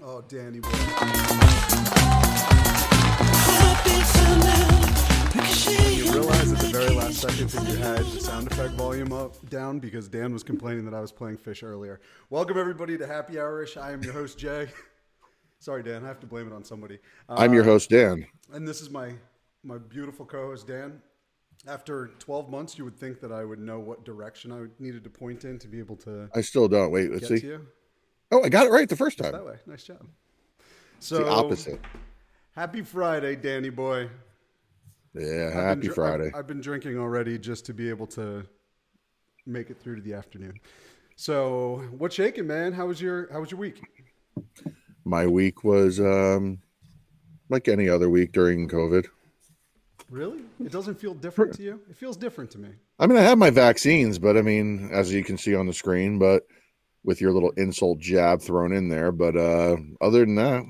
Oh, Danny boy. You realize at the very last second that you had the sound effect volume down because Dan was complaining that I was playing Fish earlier. Welcome everybody to Happy Hourish. I am your host Jay. Sorry, Dan. I have to blame it on somebody. I'm your host Dan, and this is my beautiful co-host Dan. After 12 months, you would think that I would know what direction I needed to point in to be able to. I still don't. Wait, let's see. To you. Oh, I got it right the first time. That way. Nice job. So it's the opposite. Happy Friday, Danny boy. Yeah, happy Friday. I've been drinking already just to be able to make it through to the afternoon. So, what's shaking, man? How was your week? My week was like any other week during COVID. Really? It doesn't feel different to you? It feels different to me. I mean, I have my vaccines, but I mean, as you can see on the screen, but with your little insult jab thrown in there. But other than that,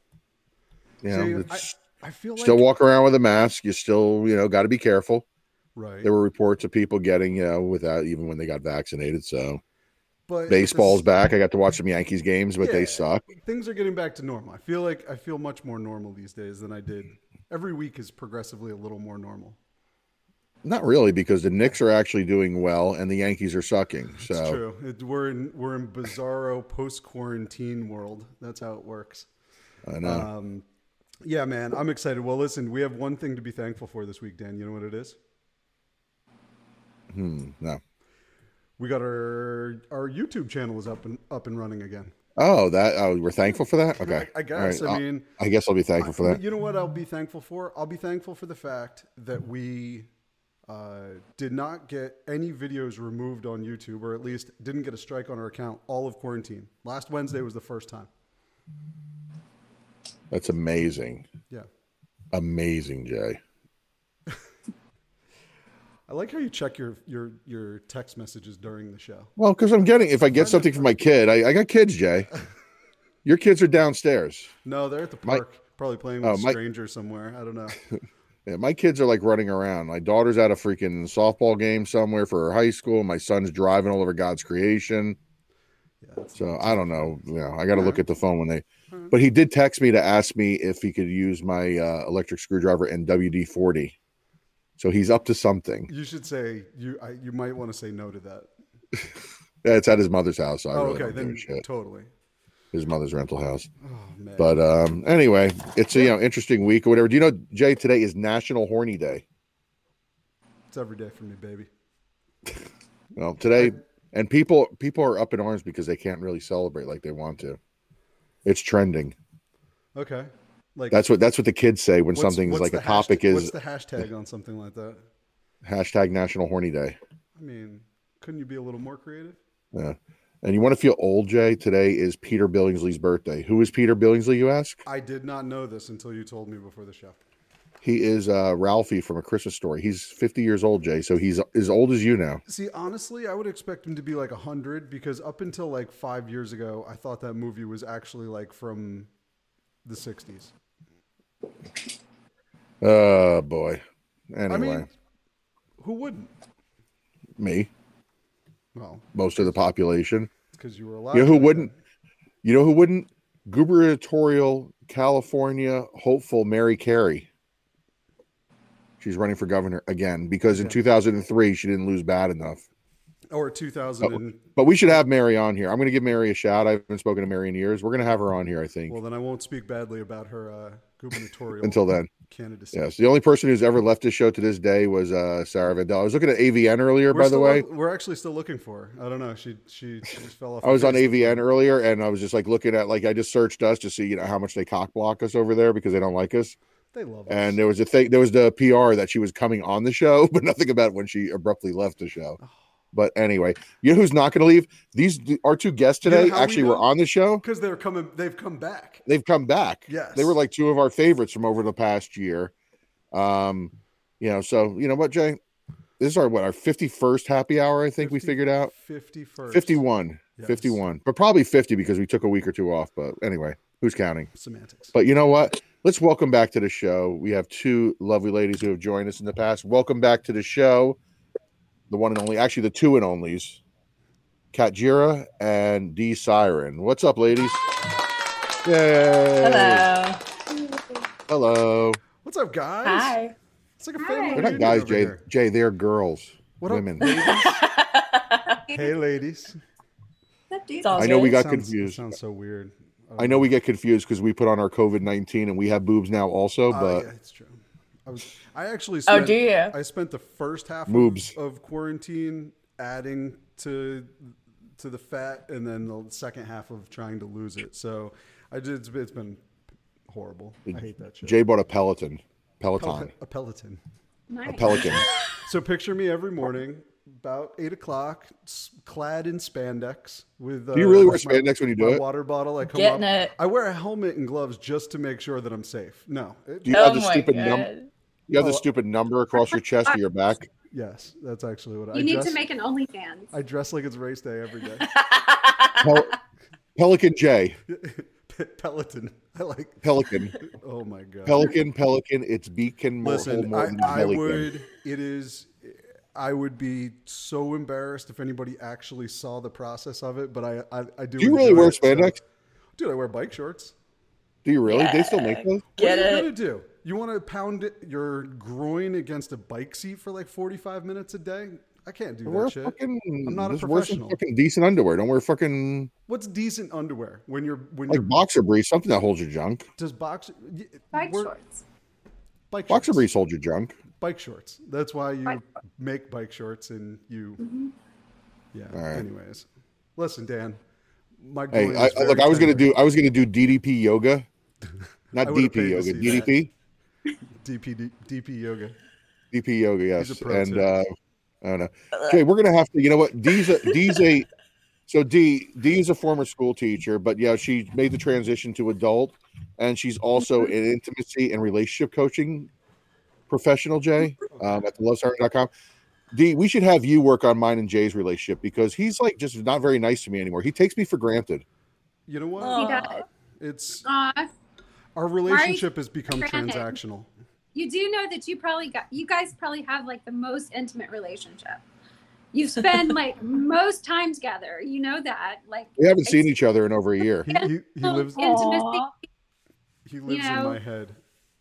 I feel like still walk around with a mask. You still, got to be careful. Right. There were reports of people getting, without even when they got vaccinated. So, but baseball's back. I got to watch some Yankees games, but they suck. Things are getting back to normal. I feel much more normal these days than I did. Every week is progressively a little more normal. Not really, because the Knicks are actually doing well and the Yankees are sucking. So it's true. We're in bizarro post-quarantine world. That's how it works. I know. Yeah, man, I'm excited. Well, listen, we have one thing to be thankful for this week, Dan. You know what it is? No. We got our YouTube channel is up and running again. Oh, we're thankful for that? Okay. I guess. Right. I guess I'll be thankful for that. You know what I'll be thankful for? I'll be thankful for the fact that we did not get any videos removed on YouTube, or at least didn't get a strike on our account all of quarantine. Last Wednesday was the first time. That's amazing. Yeah. Amazing, Jay. I like how you check your text messages during the show. Well, because if I get something from my kid, I got kids, Jay. Your kids are downstairs. No, they're at the park, probably playing with a stranger somewhere. I don't know. Yeah, my kids are like running around. My daughter's at a freaking softball game somewhere for her high school. My son's driving all over God's creation. Yeah, so I don't know. I got to look at the phone when they. But he did text me to ask me if he could use my electric screwdriver and WD-40. So he's up to something. You should say you might want to say no to that. Yeah, it's at his mother's house. So okay, then totally. His mother's rental house. Oh man. But anyway, it's a interesting week or whatever. Do you know, Jay, today is National Horny Day. It's every day for me, baby. Well, today, and people are up in arms because they can't really celebrate like they want to. It's trending. Okay. Like that's what the kids say when something's like a topic is. What's the hashtag on something like that? Hashtag National Horny Day. I mean, couldn't you be a little more creative? Yeah. And you want to feel old, Jay? Today is Peter Billingsley's birthday. Who is Peter Billingsley, you ask? I did not know this until you told me before the show. He is Ralphie from A Christmas Story. He's 50 years old, Jay, so he's as old as you now. See, honestly, I would expect him to be like 100 because up until like 5 years ago, I thought that movie was actually like from the 60s. Oh, boy. Anyway. I mean, who wouldn't? Me. Well, most of the population. Because you were alive. You know who wouldn't? You know who wouldn't? Gubernatorial California hopeful Mary Carey. She's running for governor again because in 2003 she didn't lose bad enough. Or 2000. But we should have Mary on here. I'm going to give Mary a shout. I haven't spoken to Mary in years. We're going to have her on here, I think. Well, then I won't speak badly about her gubernatorial until then. Candidacy. Yes, the only person who's ever left this show to this day was Sarah Vandell. I was looking at AVN earlier, by the way. We're actually still looking for her. I don't know. She just fell off. I was on AVN earlier, and I was just like looking at I just searched us to see how much they cock block us over there because they don't like us. They love us. And there was the PR that she was coming on the show, but nothing about when she abruptly left the show. But anyway, you know who's not going to leave? Our two guests today actually were on the show because they've come back. They've come back. Yes, they were like two of our favorites from over the past year. So you know what, Jay? This is our 51st happy hour. I think we figured out 51st, 51, yes. 51, but probably 50 because we took a week or two off. But anyway, who's counting? Semantics. But you know what? Let's welcome back to the show. We have two lovely ladies who have joined us in the past. Welcome back to the show. The one and only, actually the two and onlys, Kat Jira and D Siren. What's up, ladies? Yay! Hello. Hello. What's up, guys? Hi. It's like a family They're not reunion guys, over Jay. here. Jay, they're girls. What women. up, ladies? Hey, ladies. It's all I know we good. got It confused. sounds so weird. I know we get confused because we put on our COVID-19 and we have boobs now also, but yeah, it's true. I actually Oh, spent, do you? I spent the first half Boobs. of quarantine adding to the fat, and then the second half of trying to lose it. So it's been horrible. I hate that shit. Jay bought a Peloton. A Peloton. A Pelican. So picture me every morning about 8 o'clock, clad in spandex with. Do you really wear my spandex when you do it? Water bottle. I come Getting up. it. I wear a helmet and gloves just to make sure that I'm safe. No. Do you have the my stupid God. You have the stupid number across your chest or your back? Yes, that's actually what I You need dress. to make an OnlyFans. I dress like it's race day every day. Pelican J. Peloton. I like. Pelican. Oh my god. Pelican. Its beak can hold Listen, more than I belly can. would. It is. I would be so embarrassed if anybody actually saw the process of it. But I do. Do you really enjoy wear it, so- spandex? Dude, I wear bike shorts. Do you really? Yeah. They still make those? Get What are you it? gonna do? You want to pound your groin against a bike seat for like 45 minutes a day? I can't do Wear that shit. fucking. I'm not a just wear some professional. fucking decent underwear. Don't wear fucking What's decent underwear when you're like boxer briefs, something that holds your junk. does box Bike we're- shorts. Bike Boxer shorts. briefs hold your junk. Bike shorts. That's why you Bike- make bike shorts and you. Yeah. All right. Anyways, listen, Dan. My Hey, groin is very look, I was gonna tender. do DDP yoga, not I would've DP paid to yoga, see that. DDP, DP yoga. DP yoga. Yes, He's a pro, and too. I don't know. Jay, we're gonna have to. You know what? D's a so D is a former school teacher, but yeah, she made the transition to adult, and she's also an intimacy and relationship coaching professional. Jay, at thelovesiren.com. D, we should have you work on mine and Jay's relationship because he's like just not very nice to me anymore. He takes me for granted. You know what? He Aw. does. It's Aw, our relationship has become granted? transactional. you do know that you guys probably have like the most intimate relationship. You spend like most time together. You know that. Like We haven't seen it's- each other in over a year. He lives. Intimacy. Aw. He lives in know, my head.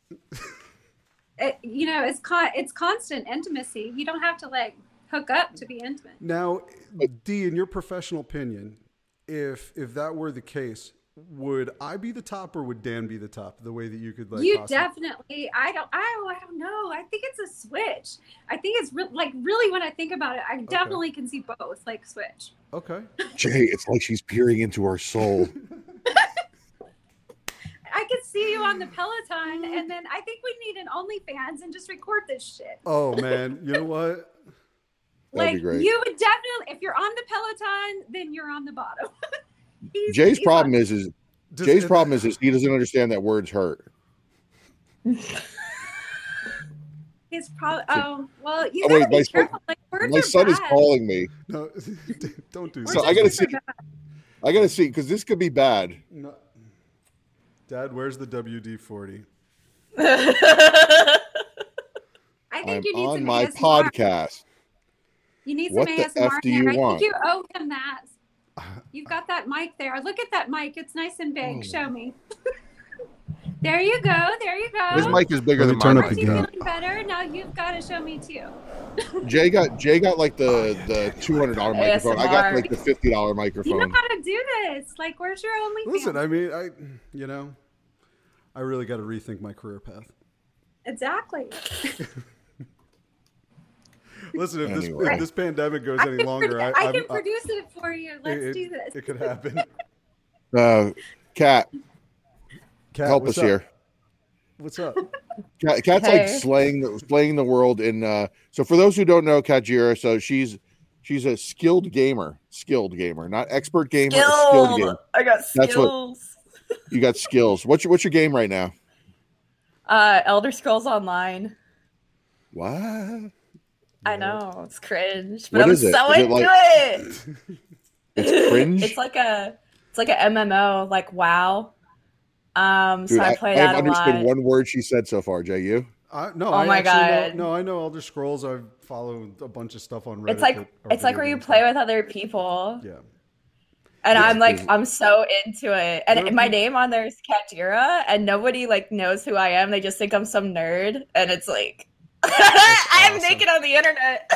it's constant intimacy. You don't have to like hook up to be intimate. Now, D, in your professional opinion, if that were the case, would I be the top or would Dan be the top? The way that you could like. You possibly- definitely. I don't know. I think it's a switch. I think it's really when I think about it, I definitely can see both like switch. Okay. Jay, it's like she's peering into our soul. I could see you on the Peloton, and then I think we need an OnlyFans and just record this shit. Oh man, you know what? That'd be Like great. you would definitely, if you're on the Peloton, then you're on the bottom. Jay's problem is Jay's Does- problem is he doesn't understand that words hurt. He's probably. Oh well, you Oh, gotta wait, be my son- careful. Like words My are son is bad. calling me. No, don't do Words So that. I gotta are see. bad. I gotta see because this could be bad. No. Dad, where's the WD-40? I think I'm you need on some my ASMR. podcast. You need some What the ASMR F do there. you I want? think you owe him that. You've got that mic there. Look at that mic. It's nice and big. Oh. Show me. There you go. There you go. His mic is bigger Let me than turn mine. up Aren't the you gain. feeling better? Now you've got to show me too. Jay got like the $200 microphone. I got like the $50 You know microphone. how to do this. Like, where's your OnlyFans? Listen, I mean, I really got to rethink my career path. Exactly. Listen, Anyway. if this pandemic goes I any can, longer, I can produce it for you. Let's do this. It could happen. Cat, Kat, help what's us up? here. What's up? Cat's Hey. like slaying the world in. So for those who don't know Kat Jira, so she's a skilled gamer, not expert gamer, a skilled gamer. I got That's what- skills. You got skills. What's your game right now? Elder Scrolls Online. What? I know it's cringe, but What I'm is it? so Is it into like- it. It's cringe. It's like a MMO, like WoW. Dude, So I I play have that a understood lot. one word she said so far. Jay, you? No, Oh I my actually God. know. No, I know Elder Scrolls. I follow a bunch of stuff on Reddit. It's like that are it's like video where you games. play with other people. Yeah. And Yeah, I'm like, 'cause- I'm so into it. And There are my people- name on there is Katira, and nobody like knows who I am. They just think I'm some nerd, and it's like, I'm awesome. naked on the internet.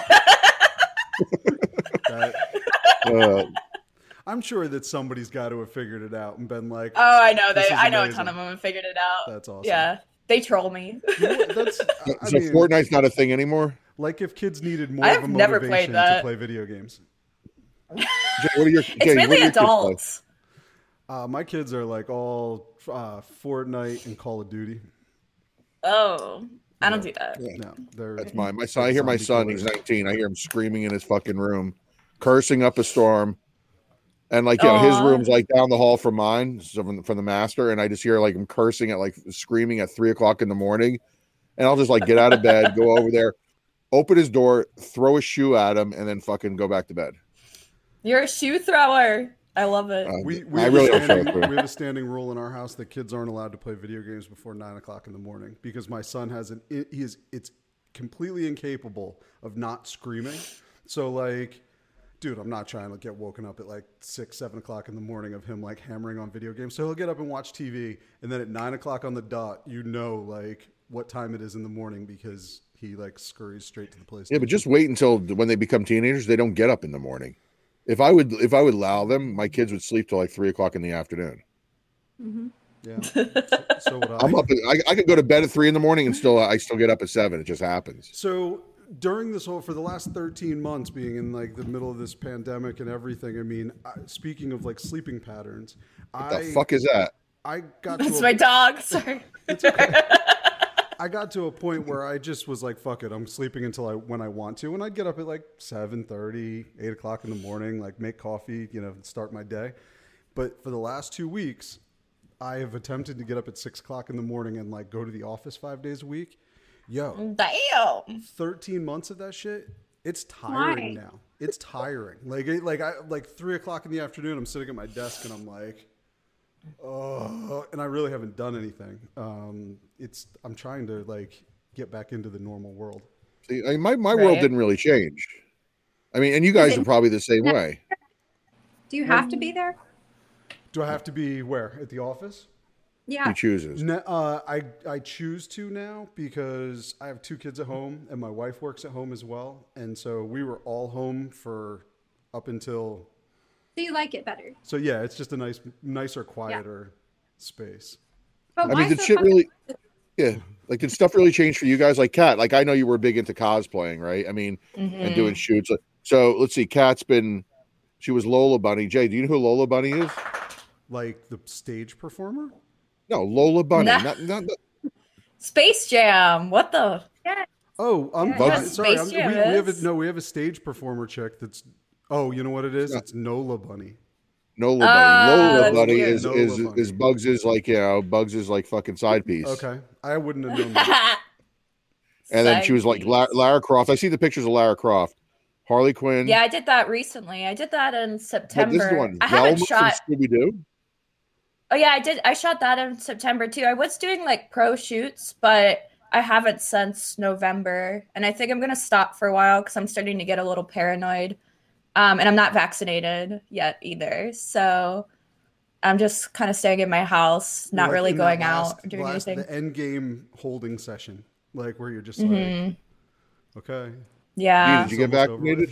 That- uh, I'm sure that somebody's got to have figured it out and been like, Oh, I know This is I know a amazing. ton of them have figured it out. "That's awesome." Yeah, they troll me. You know what, that's. I so mean, Fortnite's not a thing anymore. like if kids needed more I've of a never played motivation to that. play video games. Jay, what are your? It's Jay, what do mainly your kids play? adults. My kids are like all Fortnite and Call of Duty. Oh, I don't do that. No, they're That's my son. I hear my zombie son. killers. He's 19. I hear him screaming in his fucking room, cursing up a storm. And like, you know, his Aw. room's like down the hall from mine, so from the master, and I just hear like him cursing at like screaming at 3:00 in the morning, and I'll just like get out of bed, go over there, open his door, throw a shoe at him, and then fucking go back to bed. You're a shoe thrower. I love it. We I have really a don't standing, trust him. we have a standing rule in our house that kids aren't allowed to play video games before 9:00 in the morning because my son it's completely incapable of not screaming. So like, dude, I'm not trying to get woken up at like 6, 7 o'clock in the morning of him like hammering on video games. So he'll get up and watch TV, and then at 9:00 on the dot, you know, like what time it is in the morning because he like scurries straight to the PlayStation. Yeah, but just wait until when they become teenagers. They don't get up in the morning. If I would allow them, my kids would sleep till like 3:00 in the afternoon. Yeah. So would I. I'm up. I could go to bed at 3 in the morning and I still get up at 7. It just happens. So during this for the last 13 months being in like the middle of this pandemic and everything, I mean, speaking of like sleeping patterns, What the fuck is that? I got That's to my dog. Sorry. I got to a point where I just was like, fuck it, I'm sleeping until when I want to. And I'd get up at like 7:30, 8 o'clock in the morning, like make coffee, you know, start my day. But for the last 2 weeks, I have attempted to get up at 6 o'clock in the morning and like go to the office 5 days a week. Yo, Damn. 13 months of that shit, it's tiring Why? now. It's tiring. Like 3 o'clock in the afternoon, I'm sitting at my desk and I'm like, oh, and I really haven't done anything. I'm trying to like get back into the normal world. See, I mean, my world Right. didn't really change. I mean, and you guys it- are probably the same way. Do you have to be there? Do I have to be where? At the office? Yeah. He chooses. I choose to now because I have 2 kids at home and my wife works at home as well. And so we were all home for up until. So you like it better. So yeah, it's just a nicer, quieter space. But I why mean, did so shit fuck- really? Yeah, like did stuff really change for you guys? Like Kat, like I know you were big into cosplaying, right? I mean, and doing shoots. So let's see, Kat's been. She was Lola Bunny. Jay, do you know who Lola Bunny is? Like the stage performer? No, Lola Bunny. Nah. Not Space Jam. What the? Yeah. Oh, I'm Yeah, sorry. Space We Jam have is. we have a stage performer chick that's. Oh, you know what it is? It's Nola Bunny. Nola Bunny. Ah, Lola that's Bunny cute. is Nola Bunny. is Bugs is like Bugs is like fucking side piece. Okay, I wouldn't have known that. And then she was like Side piece. Lara Croft. I see the pictures of Lara Croft, Harley Quinn. Yeah, I did that recently. I did that in But September. this is the one. I haven't Velma shot. from Scooby Doo. Oh yeah, I did. I shot that in September too. I was doing like pro shoots, but I haven't since November, and I think I'm gonna stop for a while because I'm starting to get a little paranoid. And I'm not vaccinated yet either, so I'm just kind of staying in my house, not Like really in that going last- out or doing last- anything. The end game holding session, like where you're just Mhm. like, okay. Yeah. Did you get It's almost over vaccinated?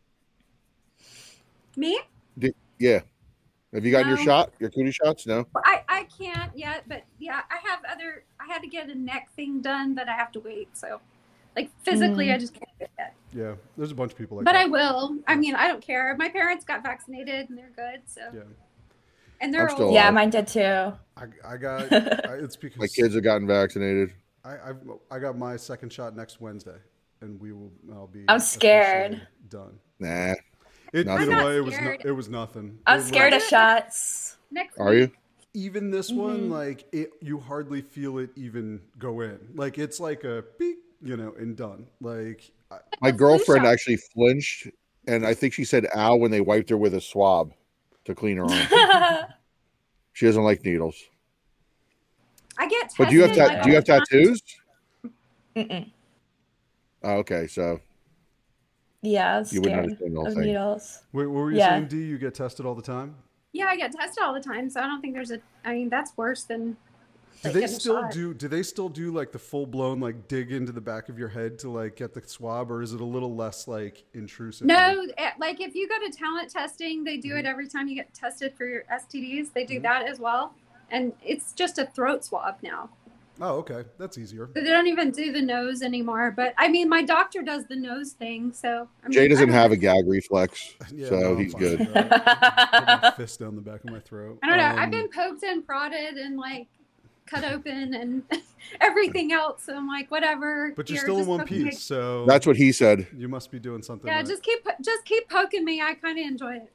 with. Me? Yeah. Have you gotten your No. shot? Your cootie shots? No. Well, I can't yet, but yeah, I had to get a neck thing done, but I have to wait. So, like physically, I just can't do it yet. Yeah, there's a bunch of people like But that. I will. I mean, I don't care. My parents got vaccinated and they're good. So, Yeah, and they're I'm still old. Yeah, mine did too. I got. It's because My kids have gotten vaccinated. I got my second shot next Wednesday, and I'll be. I'm scared. officially done. Nah. You Nothing. know I'm what? not scared. It was nothing. I'm It scared of was- shots. Next Are week. you? Even this one, like you hardly feel it even go in. Like it's like a beep, and done. Like My A flu girlfriend shot. actually flinched, and I think she said "ow" when they wiped her with a swab to clean her arm. She doesn't like needles. I get tested. But do you have like, do you have all the time. tattoos? Mm-mm. Oh, okay, so Yeah, I'm you wouldn't scared understand the whole of thing. needles. wait, what were you Yeah. saying? D, you get tested all the time? Yeah, I get tested all the time, so I don't think there's I mean, that's worse than. Do like, they getting a still shot. do? Do they still do like the full blown like dig into the back of your head to like get the swab, or is it a little less like intrusive? No, like if you go to talent testing, they do Mm-hmm. it every time you get tested for your STDs. They do that as well, and it's just a throat swab now. Oh, okay, that's easier. They don't even do the nose anymore. But I mean, my doctor does the nose thing, so I mean, Jay doesn't I don't have know. a gag reflex, Yeah, so no, I'm he's fine good. with that. Put my fist down the back of my throat. I don't know. I've been poked and prodded and like cut open and everything else. So I'm like, whatever. But you're Here, still in just one poke me. piece, so That's what he said. you must be doing something. Yeah, right. just keep poking me. I kind of enjoy it.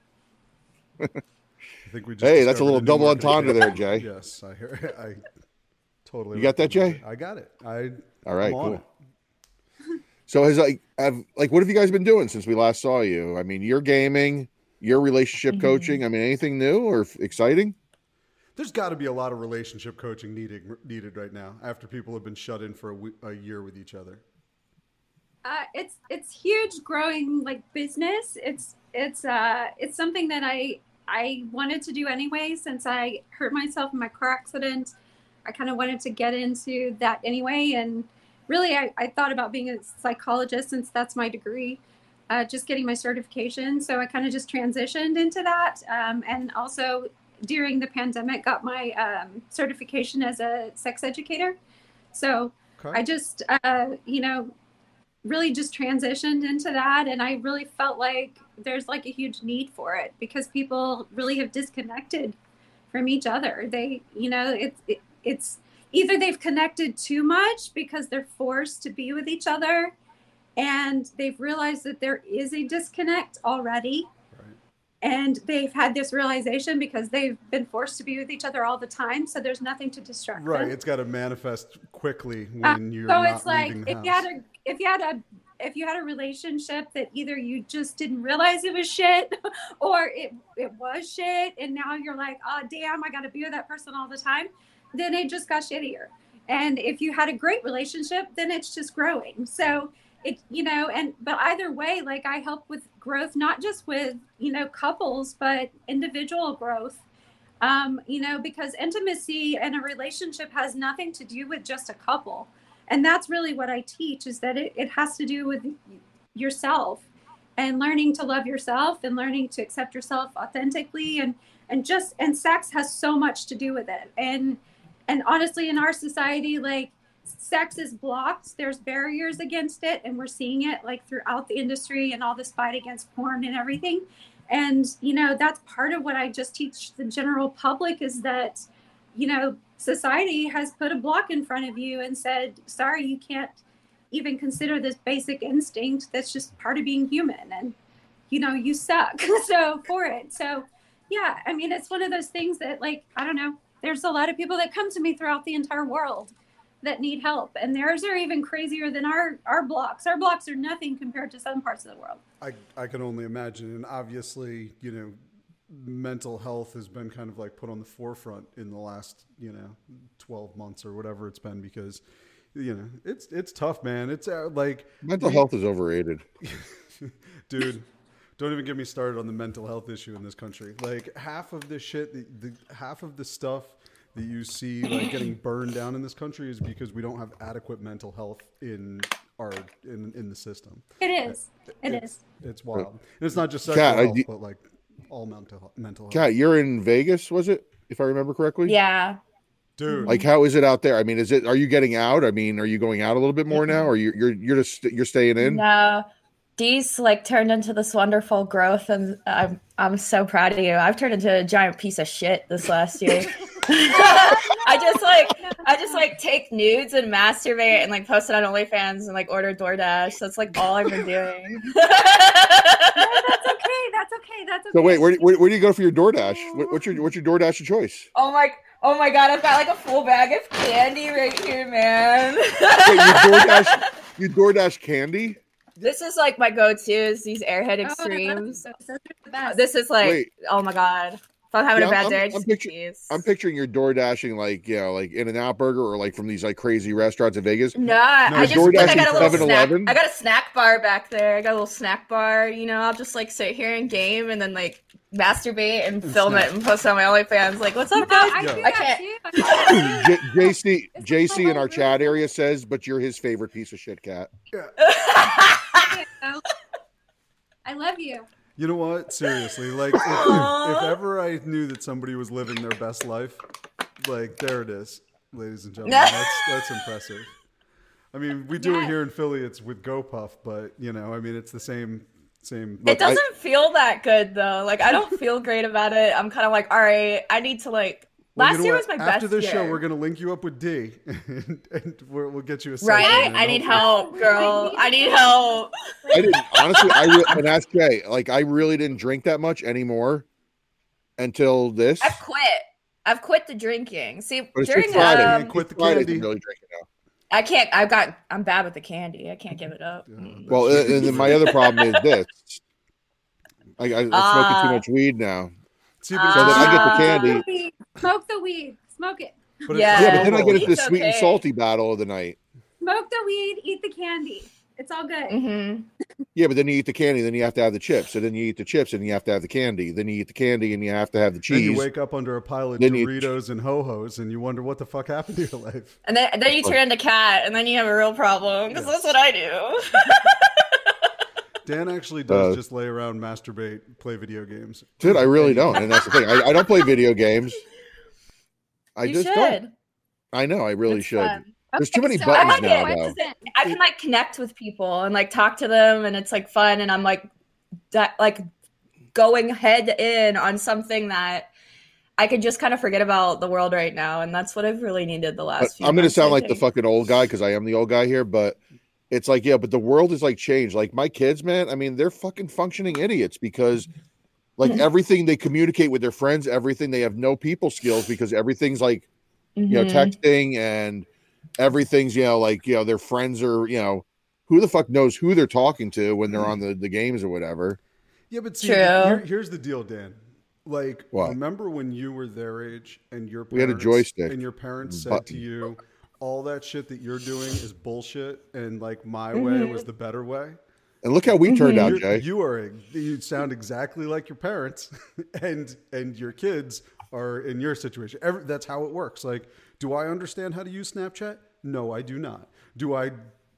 I think we just Hey, that's a discovered little new double market entendre here. there, Jay. Yes, I hear. I totally. You got that, Jay? I got it. All right, I'm on cool. it. So has what have you guys been doing since we last saw you? I mean, you're gaming, your relationship coaching. I mean, anything new or exciting? There's got to be a lot of relationship coaching needed right now after people have been shut in for a year with each other. It's huge growing like business. It's something that I wanted to do anyway since I hurt myself in my car accident. I kind of wanted to get into that anyway, and really I thought about being a psychologist since that's my degree, just getting my certification. So I kind of just transitioned into that, and also during the pandemic got my certification as a sex educator. So Okay. I just really just transitioned into that, and I really felt like there's like a huge need for it because people really have disconnected from each other. They it's either they've connected too much because they're forced to be with each other and they've realized that there is a disconnect already, Right. and they've had this realization because they've been forced to be with each other all the time, so there's nothing to distract Right. them. It's got to manifest quickly when you're So not it's like leaving the if house. you had a relationship that either you just didn't realize it was shit or it was shit, and now you're like, oh damn, I got to be with that person all the time, then it just got shittier. And if you had a great relationship, then it's just growing. So it but either way, like I help with growth, not just with couples, but individual growth. Because intimacy and a relationship has nothing to do with just a couple. And that's really what I teach, is that it has to do with yourself and learning to love yourself and learning to accept yourself authentically. And sex has so much to do with it. And honestly, in our society, like sex is blocked. There's barriers against it. And we're seeing it like throughout the industry and all this fight against porn and everything. And, that's part of what I just teach the general public, is that, society has put a block in front of you and said, sorry, you can't even consider this basic instinct that's just part of being human. And, you suck. So for it. So, yeah, I mean, it's one of those things that, like, I don't know, there's a lot of people that come to me throughout the entire world that need help. And theirs are even crazier than our blocks. Our blocks are nothing compared to some parts of the world. I can only imagine. And obviously, mental health has been kind of like put on the forefront in the last, 12 months or whatever it's been, because, it's tough, man. It's like Mental health is overrated. dude, don't even get me started on the mental health issue in this country. Like half of the shit, half of the stuff that you see like getting burned down in this country is because we don't have adequate mental health in the system. It is. It's wild. And it's not just sexual health, but like all mental health. Kat, you're in Vegas, was it? If I remember correctly? Yeah. Dude. Like, how is it out there? I mean, are you getting out? I mean, are you going out a little bit more now, or you're staying in? No. Dee's like turned into this wonderful growth, and I'm so proud of you. I've turned into a giant piece of shit this last year. I just take nudes and masturbate and like post it on OnlyFans and like order DoorDash. That's like all I've been doing. That's okay. So wait, where do you go for your DoorDash? What's your DoorDash of choice? Oh my God, I've got like a full bag of candy right here, man. Wait, you DoorDash candy? This is like my go-to is these Airhead Extremes. Those are the best. This is like, Wait. oh my God, I'm having Yeah, a bad I'm- day, I I'm just picture- cheese. I'm picturing your door dashing like like In-N-Out Burger or like from these like crazy restaurants in Vegas. No, No, I just DoorDash like I got a little 7-Eleven? snack. I got a snack bar back there. I got a little snack bar. You know, I'll just like sit here and game and then like masturbate and film snack. it and post it on my OnlyFans. Like, what's up, No, guys? I do Yeah. I that can't- too. JC This is JC my in our life, chat really. area says, but you're his favorite piece of shit cat. I love you. You know what? Seriously, like if ever I knew that somebody was living their best life, like there it is, ladies and gentlemen. That's impressive. I mean, we do it Yes. here in Philly. It's with GoPuff, but you know, I mean, it's the same. It doesn't feel that good though. Like I don't feel great about it. I'm kind of like, all right, I need to like. Well, you Last know year what? was my best After this year. show, we're gonna link you up with D, and we'll get you a Right? session, and I need hopefully- help, girl. I need help. I didn't honestly. And ask Jay. Like I really didn't drink that much anymore until this. I've quit. I've quit the drinking. See, But it's during just Friday. And quit the Friday candy. isn't really drinking now. I can't. I'm bad with the candy. I can't give it up. Well, and then my other problem is this. I'm smoking too much weed now. See, but So then I get the Ah. candy. Smoke the weed. Smoke it. but it's Yeah. Yeah, but then I get it's into the It's sweet and okay. salty battle of the night. Smoke the weed. Eat the candy. It's all good. Mm-hmm. Yeah, but then you eat the candy, then you have to have the chips. So then you eat the chips and you have to have the candy. Then you eat the candy and you have to have the Then you cheese. wake up under a pile of Then you- Doritos and Ho-Hos, and you wonder what the fuck happened to your life. And then you turn into cat, and then you have a real problem because that's what I do. Dan actually does Uh, just lay around, masturbate, play video games. Dude, I really don't. And that's the thing. I don't play video games. I you just should. don't. I know. I really It's should. fun. There's too many so buttons I now, like though. I can like connect with people and like talk to them, and it's like fun. And I'm like going head in on something that I could just kind of forget about the world right now, and that's what I've really needed the last. few I'm going to months, sound I like the think. fucking old guy because I am the old guy here, but it's like, yeah, but the world is like changed. Like my kids, man, I mean, they're fucking functioning idiots because like everything they communicate with their friends, everything they have no people skills because everything's like, you know, Mhm. texting and everything's, you know, like, you know, their friends are, you know, who the fuck knows who they're talking to when they're on the games or whatever. Yeah, but see, True. here's the deal, Dan. Like, What? remember when you were their age and your parents, We had a joystick and your parents said button. to you, all that shit that you're doing is bullshit, and like my way was the better way. And look how we turned out, Jay. You sound exactly like your parents, and your kids are in your situation. That's how it works. Like, do I understand how to use Snapchat? No, I do not. Do I,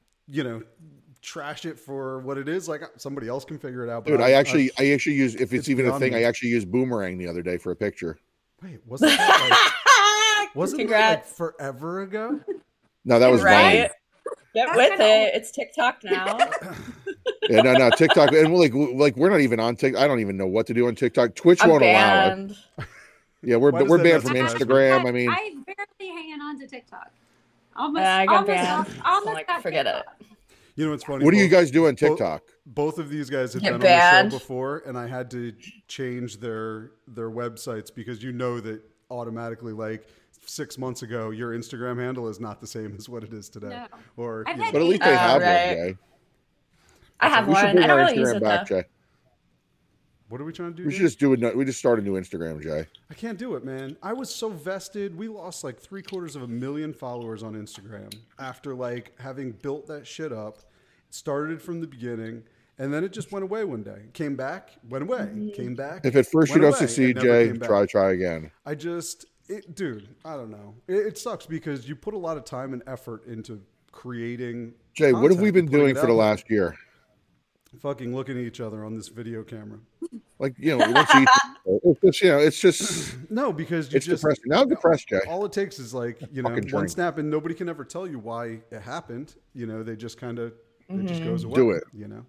trash it for what it is? Like somebody else can figure it out. But Dude, I actually use, if it's even a beyond thing, me. I actually used Boomerang the other day for a picture. wait. Wasn't that like, wasn't that like Congrats. forever ago? No, that was Right? Vine. Get That's with kinda it. It's TikTok now. Yeah, no, TikTok, and like we're not even on TikTok. I don't even know what to do on TikTok. Twitch I'm won't allow it. banned. Yeah, we're Why does we're that banned not from surprise me? Instagram. I mean, I barely hanging on to TikTok. Almost, I got almost, banned. almost So, like, got forget it. TikTok. You know what's funny? what do you Both- guys do on both- TikTok? Both of these guys have Get been on banned. the show before, and I had to change their websites because you know that automatically, like 6 months ago, your Instagram handle is not the same as what it is today. No. Or I've you had But at least they have right. one, Jay. I have We should one. bring I don't our really use Instagram it back, though. Jay. what are we trying to do? We dude? should just do it. We just started a new Instagram, Jay. I can't do it, man. I was so vested. We lost like 750,000 followers on Instagram after like having built that shit up. Started from the beginning, and then it just went away one day. Came back, went away. Came back. If at first you went don't away, succeed, and never Jay, came back. try again. Dude, I don't know. It sucks because you put a lot of time and effort into creating. Jay, what have we content been and putting doing it for the out last year? there. Fucking looking at each other on this video camera. Like, you know, once you it's just, you know, it's just No, because you it's just depressing. Now I'm depressed, Jay. all it takes is like, Fucking one drink. snap, and nobody can ever tell you why it happened. They just kind of it just goes away. Do it.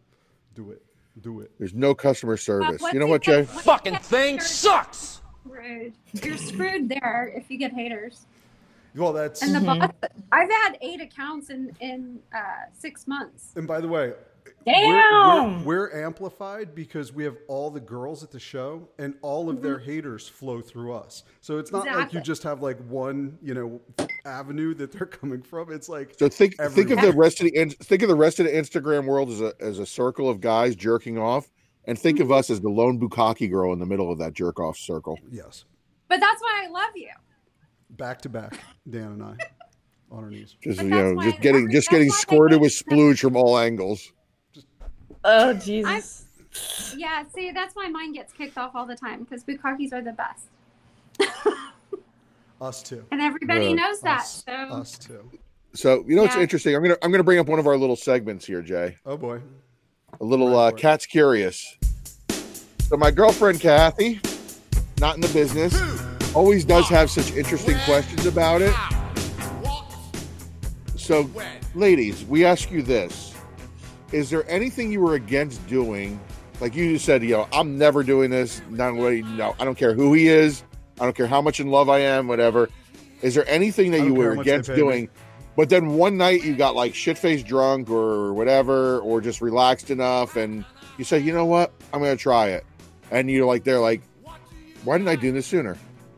Do it. There's no customer service. What's You know it what, Jay? that- Fucking thing sucks. Rude. You're screwed there if you get haters. Well, that's And the boss, I've had 8 accounts in 6 months. and by the way, Damn. we're amplified because we have all the girls at the show, and all of their haters flow through us. So it's not like you Exactly. just have like one, avenue that they're coming from. It's like So think of Everyone. the rest of the Instagram world as a circle of guys jerking off and think of us as the lone bukkake girl in the middle of that jerk off circle. Yes. But that's why I love you. Back to back, Dan and I on our knees. Just But you that's know, why- just getting that's why they squirted with make splooge from all angles. Oh Jesus. Yeah, see, that's why mine gets kicked off all the time because bukkakis are the best. Us too. And everybody Yeah. knows that. Us, So us too. So you know what's Yeah. interesting? I'm gonna bring up one of our little segments here, Jay. Oh boy. A little Right for it. Cat's Curious. So my girlfriend Kathy, not in the business, always does have such interesting questions about it. So, ladies, we ask you this. Is there anything you were against doing? Like you just said, I'm never doing this. No, I don't care who he is. I don't care how much in love I am, whatever. Is there anything that I don't you care were how much they against pay doing? me. But then one night you got like shit-faced drunk or whatever, or just relaxed enough, and you say, you know what? I'm going to try it. And you're like, they're like, why didn't I do this sooner?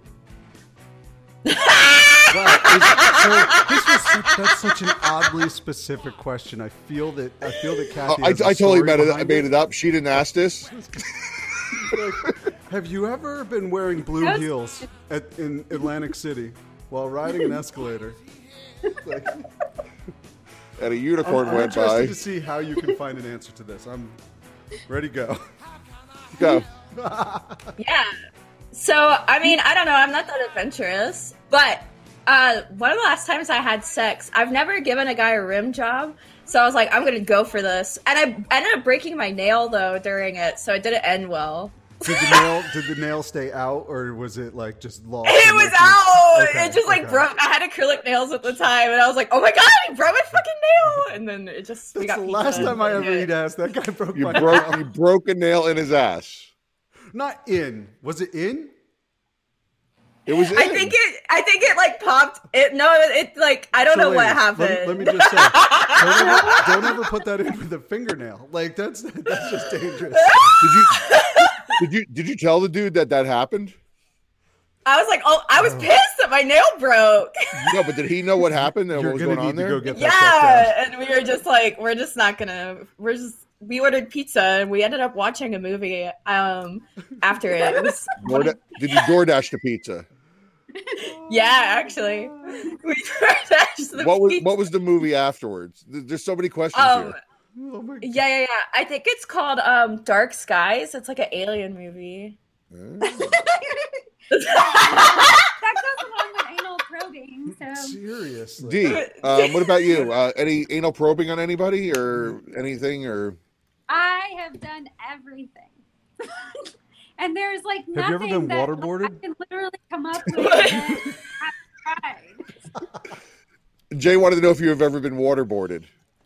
Wow. That's such an oddly specific question. I feel that Kathy. I has a totally story made behind it up. She didn't ask this. Like, have you ever been wearing blue Yes. heels in Atlantic City while riding an escalator? Like, And a unicorn I'm went interested by. to see how you can find an answer to this. I'm ready to go. Go. Yeah. So, I mean, I don't know. I'm not that adventurous. But one of the last times I had sex, I've never given a guy a rim job. So I was like, I'm going to go for this. And I ended up breaking my nail, though, during it. So it didn't end well. Did the nail stay out, or was it like just lost? It was out! Okay, It just like okay. broke. I had acrylic nails at the time. And I was like, oh my God, he broke my fucking nail. And then it just, we That's got the last pizza. time I ever Yeah. eat ass. That guy broke You my broke nail. you broke a nail in his ass. Not in. Was it in? It was in. I think it like popped. It like, I don't know what Ladies, happened. Let me just say, don't ever put that in with a fingernail. Like that's just dangerous. Did you tell the dude that happened? I was like, oh, I was pissed that my nail broke. No, but did he know what happened and You're what was gonna going on need to there? go get that checked Yeah, and we were just like, we ordered pizza and we ended up watching a movie after it. It was Did you DoorDash the pizza? yeah, actually. We DoorDashed the pizza. What was the movie afterwards? There's so many questions here. out. Oh my God. Yeah. I think it's called Dark Skies. It's like an alien movie. that goes along with anal probing. So Seriously. D, what about you? Any anal probing on anybody or anything? Or I have done everything. And there's like Have you ever nothing been that waterboarded? I can literally come up with that I've tried. Jay wanted to know if you have ever been waterboarded.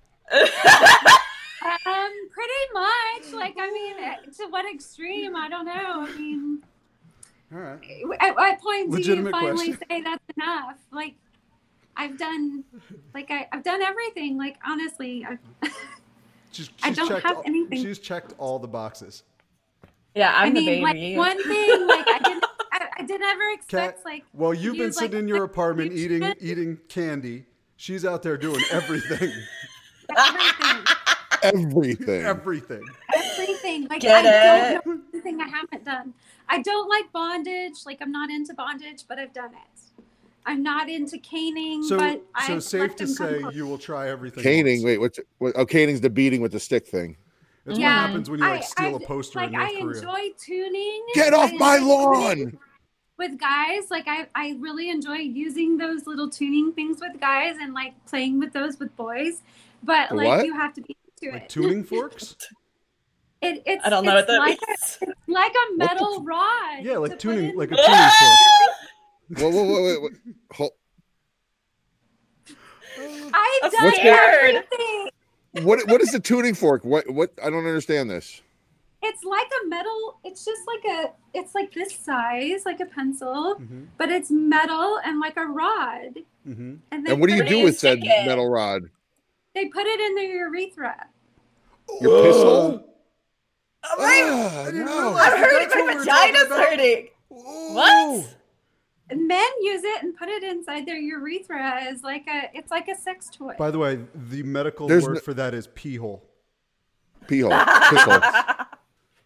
Pretty much. Like, I mean, to what extreme? I don't know. I mean, All right. at what point do you Legitimate finally question. say that's enough? Like, I've done everything. Like, honestly, I don't checked have anything. She's checked all the boxes. Yeah, I'm the mean, baby. like one thing, like I didn't ever expect, Kat, like. well, you've been use, like, sitting in your like, apartment nutrition, eating candy. She's out there doing everything. everything. Everything. Everything. Like Get I it? don't know anything I haven't done. I don't like bondage. Like I'm not into bondage, but I've done it. I'm not into caning, So, but so I've safe let to them come say close. you will try everything. Caning. once. Wait, caning's the beating with the stick thing. That's Yeah. what happens when you like steal a poster like in North I Korea. enjoy tuning. Get off I my enjoy tuning lawn! with guys. Like I really enjoy using those little tuning things with guys and like playing with those with boys. But The like what? you have to be into Like it. tuning forks? It's I don't know what that like means. it's like a metal rod. Yeah, to like put tuning, in- like a tuning fork. Whoa. I've I'm done scared. everything. What is the tuning fork? What I don't understand this. It's like a metal. It's just like it's like this size, like a pencil, Mhm. but it's metal and like a rod. Mhm. And, they And what do you put do it- with said stick it? metal rod? They put it in the urethra. Your piss hole? I'm didn't no. realize hurting. that's what we My were talking vagina's about. hurting. Ooh. What? Men use it and put it inside their urethra as it's like a sex toy. By the way, the medical There's word no- for that is pee hole. Pee hole. Piss hole.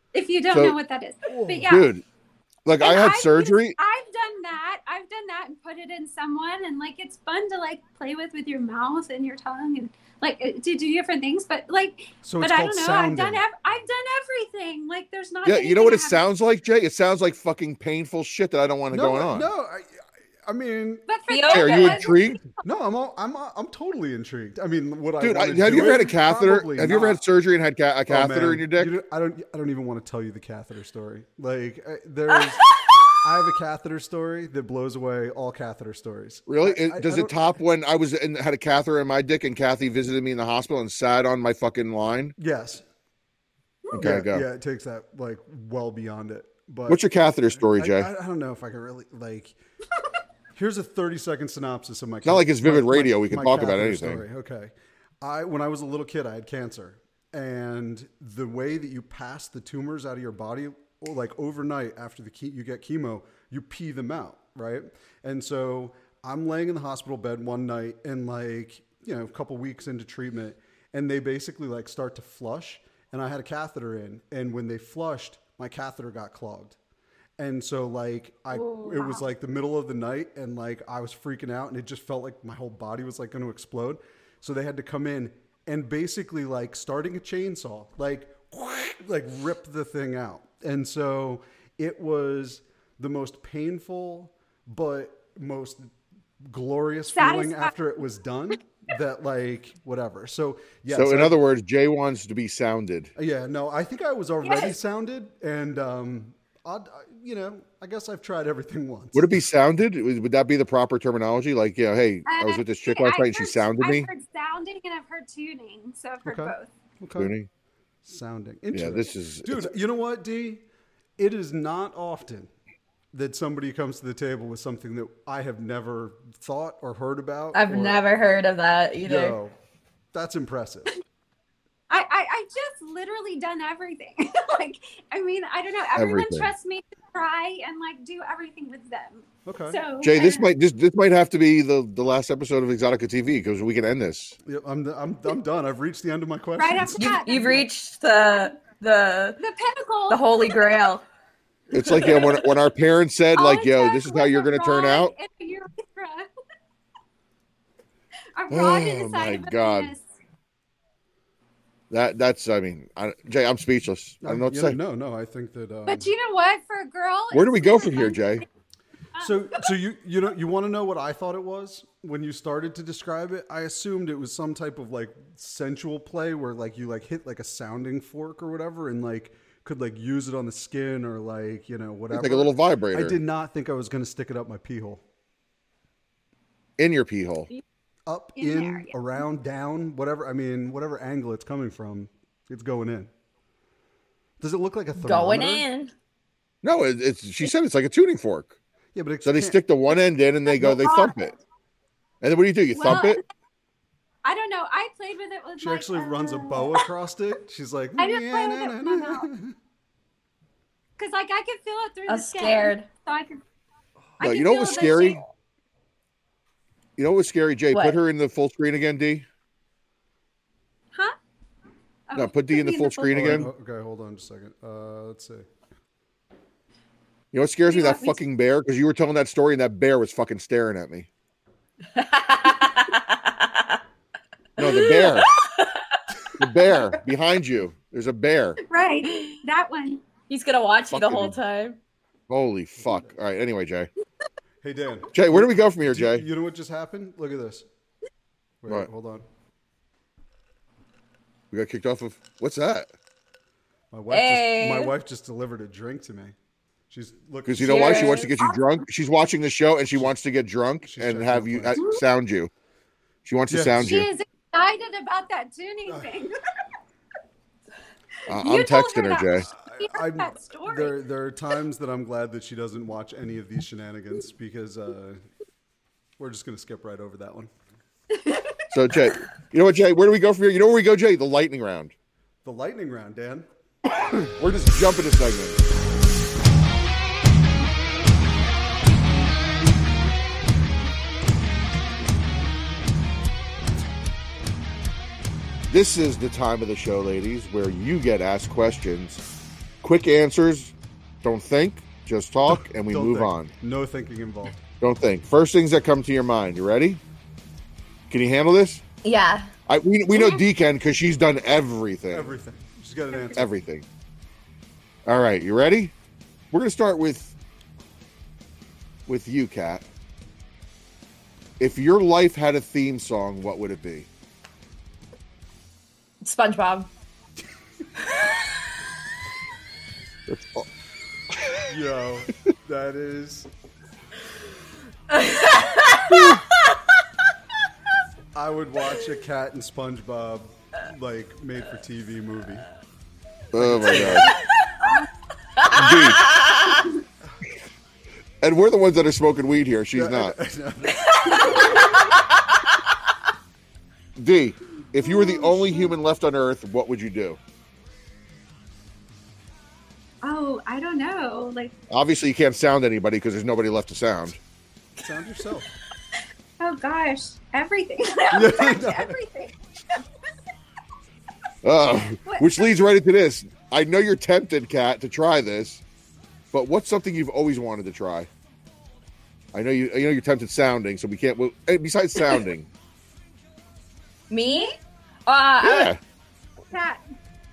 if you don't So- know what that is. But yeah, Dude, like I And had surgery. I've done that and put it in someone, and like it's fun to like play with your mouth and your tongue and like to do different things. But like, So but it's I called don't know. sounding. I've done everything. Like there's not. Yeah, you know what it anything I haven't- sounds like, Jay? It sounds like fucking painful shit that I don't want going on. No, I mean, But for Hey, that, Hey, are you Okay. intrigued? no, I'm totally intrigued. I mean, would I? Dude, wanna have do you ever had a it? catheter? Probably Have you ever not. had surgery and had a Oh, catheter man. in your dick? I don't even want to tell you the catheter story. Like there's, I have a catheter story that blows away all catheter stories. Really? I Does it don't- top when I was had a catheter in my dick and Kathy visited me in the hospital and sat on my fucking line? Yes. Okay, Yeah, go. yeah, it takes that like well beyond it. But What's your catheter story, Jay? I don't know if I can really like. Here's a 30-second synopsis of my. not like it's Vivid Radio, we can talk about catheter anything. Story. Okay, when I was a little kid, I had cancer, and the way that you pass the tumors out of your body, like overnight after you get chemo, you pee them out, right? And so I'm laying in the hospital bed one night, and like a couple weeks into treatment, and they basically like start to flush, and I had a catheter in, and when they flushed, my catheter got clogged. And so like it was like the middle of the night and like I was freaking out and it just felt like my whole body was like going to explode. So they had to come in and basically like starting a chainsaw, like rip the thing out. And so it was the most painful but most glorious feeling Satisfying. after it was done. That like whatever. So yeah. So in other words, Jay wants to be sounded. Yeah, no, I think I was already Yes. sounded, and I guess I've tried everything once. Would it be sounded? Would that be the proper terminology? Like, hey, I was with this chick last night and she sounded me. I've heard sounding and I've heard tuning, so I've heard Okay. both. Okay. Tuning? Sounding? Yeah, Interesting. this is Dude, you know what, D? It is not often that somebody comes to the table with something that I have never thought or heard about. I've or- never heard of that either. Yo, that's impressive. I just literally done everything. Like, I mean, I don't know. Everyone Everything. trusts me to try and like do everything with them. Okay. So Jay. This might have to be the last episode of Exotica TV because we can end this. Yeah, I'm done. I've reached the end of my questions. right after that, You've reached the pinnacle. the holy grail. It's like when our parents said, All like, it yo, took this is how was you're a going to turn rod out. and a urethra. A rod in Oh, the my side of a God. penis. That's, I mean, Jay, I'm speechless. I don't know what to say. No, I think that. But you know what? For a girl, Where do we it's go super from here, fun. Jay? So you want to know what I thought it was when you started to describe it? I assumed it was some type of like sensual play where like you like hit like a sounding fork or whatever and like could like use it on the skin or like whatever. It's like a little vibrator I did not think I was going to stick it up my pee hole. in your pee hole. Up, In in, there, yeah. around, down, whatever. I mean, whatever angle it's coming from, it's going in. Does it look like a thermometer? Going in. No, she said it's like a tuning fork. Yeah, but it So they can't- stick the one end in and they thump it. And then what do? You thump Well, it? I don't know. I played with it with She like, actually runs a bow across it. She's like, I just play with it with my mouth. because like I could feel it through I'm the skin. scared. So I could. No, could you know what feel was the scary? shit. You know what was scary, Jay? What? Put her in the full screen again, D. Huh? No, put D in the full screen Oh, again. okay, hold on just a second. Let's see. You know what scares me? You That want me to- fucking bear. Because you were telling that story and that bear was fucking staring at me. No, the bear. The bear behind you. There's a bear. Right, that one. He's gonna watch you the Fucking- whole time. Holy fuck. All right. Anyway, Jay. Hey, Dan. Jay, where do we go from here, Do you- Jay? You know what just happened? Look at this. Wait, What? hold on. We got kicked off of. What's that? My Hey. wife just delivered a drink to me. She's looking. Because you know why? She wants to Cheers. get you drunk. She's watching the show and she wants to get drunk she's and checking have the you plans. sound you. She wants to Yes. sound She you. is excited about that tuning thing. I'm You told texting her, that. Jay. She heard I'm- that story. There are times that I'm glad that she doesn't watch any of these shenanigans because we're just gonna skip right over that one. So, Jay, you know what, Jay? Where do we go from here? You know where we go, Jay? The lightning round. The lightning round, Dan. We're just jumping a segment. This is the time of the show, ladies, where you get asked questions quick answers. Don't think. Just talk, and we Don't move think. on. No thinking involved. Don't think. First things that come to your mind. You ready? Can you handle this? Yeah. We know Dee can because she's done everything. Everything. She's got an answer. Everything. All right, you ready? We're gonna start with you, Kat. If your life had a theme song, what would it be? SpongeBob. That's all- Yo, that is. I would watch a Cat and SpongeBob like made for TV movie. Oh my god. Dee. And we're the ones that are smoking weed here. She's not. Dee, if you were the only human left on Earth, what would you do? Oh, I don't know. Like, Obviously, you can't sound anybody because there's nobody left to sound. Sound yourself. oh gosh, everything. Everything. Which leads right into this. I know you're tempted, Kat, to try this, but what's something you've always wanted to try? I know you're tempted sounding, so we can't. Well, besides sounding, Me? yeah. Cat.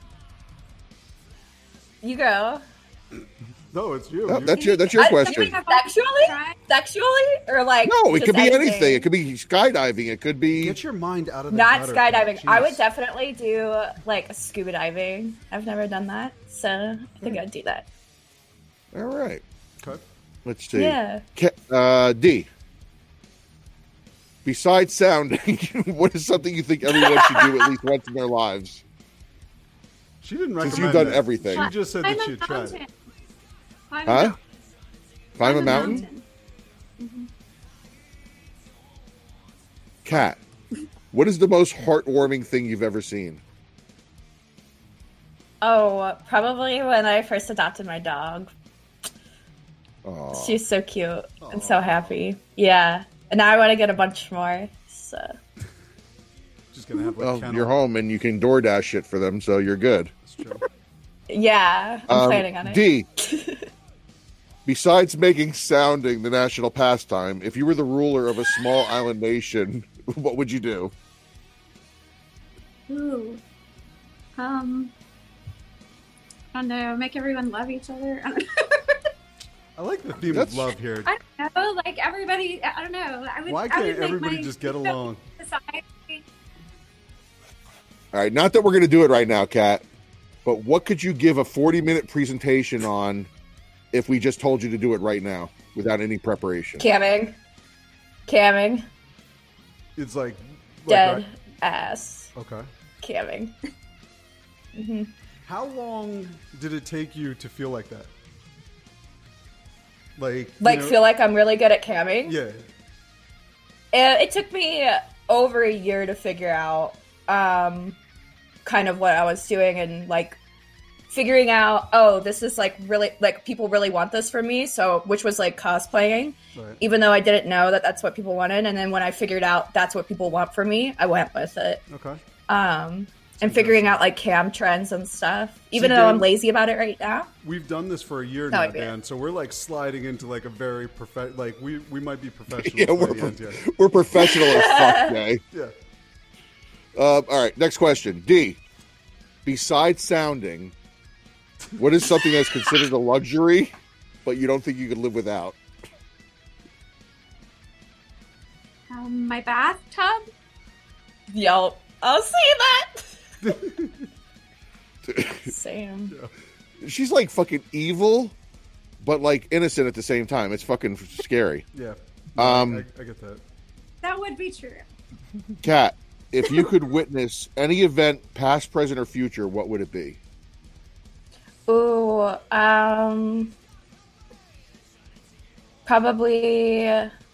You go. No, it's you. No, You- that's your I- question. Sexually? Or like No, it just could be anything. anything? It could be skydiving. It could be. Get your mind out of the Not gutter, skydiving. Kat. I Jeez. would definitely do like scuba diving. I've never done that, so I think I'd do that. All right. Okay. Let's see. Yeah. D. Besides sounding, what is something you think everyone should do at least once in their lives? She didn't Since recommend you've done it. everything. She just said Climb that a she had tried it. mountain. Climb a Huh? mountain. Climb a mountain? Cat, what is the most heartwarming thing you've ever seen? Oh, probably when I first adopted my dog. Aw. She's so cute and so happy. Yeah. And now I want to get a bunch more. So Just gonna have like Well, kennel. you're home and you can DoorDash shit for them, so you're good. It's true. yeah, I'm planning on it. D. Besides making sounding the national pastime, if you were the ruler of a small island nation, what would you do? Ooh. I don't know. Make everyone love each other. I don't know. I like the theme That's- of love here. I don't know. Like everybody. I don't know. I would. Why I can't would make everybody my just get along? society. All right, not that we're going to do it right now, Kat, but what could you give a 40-minute presentation on if we just told you to do it right now without any preparation? Camming. It's like Dead right- ass. Okay. Camming. hmm How long did it take you to feel like that? Like, Like, you know- feel like I'm really good at camming. Yeah. It took me over a year to figure out kind of what I was doing and like figuring out, oh, this is like really like people really want this from me. So which was like cosplaying, Right. even though I didn't know that that's what people wanted. And then when I figured out that's what people want from me, I went with it. Okay. And figuring out like cam trends and stuff, even See, though I'm Dan- lazy about it right now. We've done this for a year No now, idea. Dan. So we're like sliding into like a very like we might be professionals Yeah, by the end here. we're professional as fuck, Jay. Yeah. All right, next question. D. Besides sounding, what is something that's considered a luxury, but you don't think you could live without? My bathtub. Yelp. I'll say that. Same. She's like fucking evil, but like innocent at the same time. It's fucking scary. Yeah. I get that. That would be true. Kat, if you could witness any event, past, present, or future, what would it be? Ooh, probably,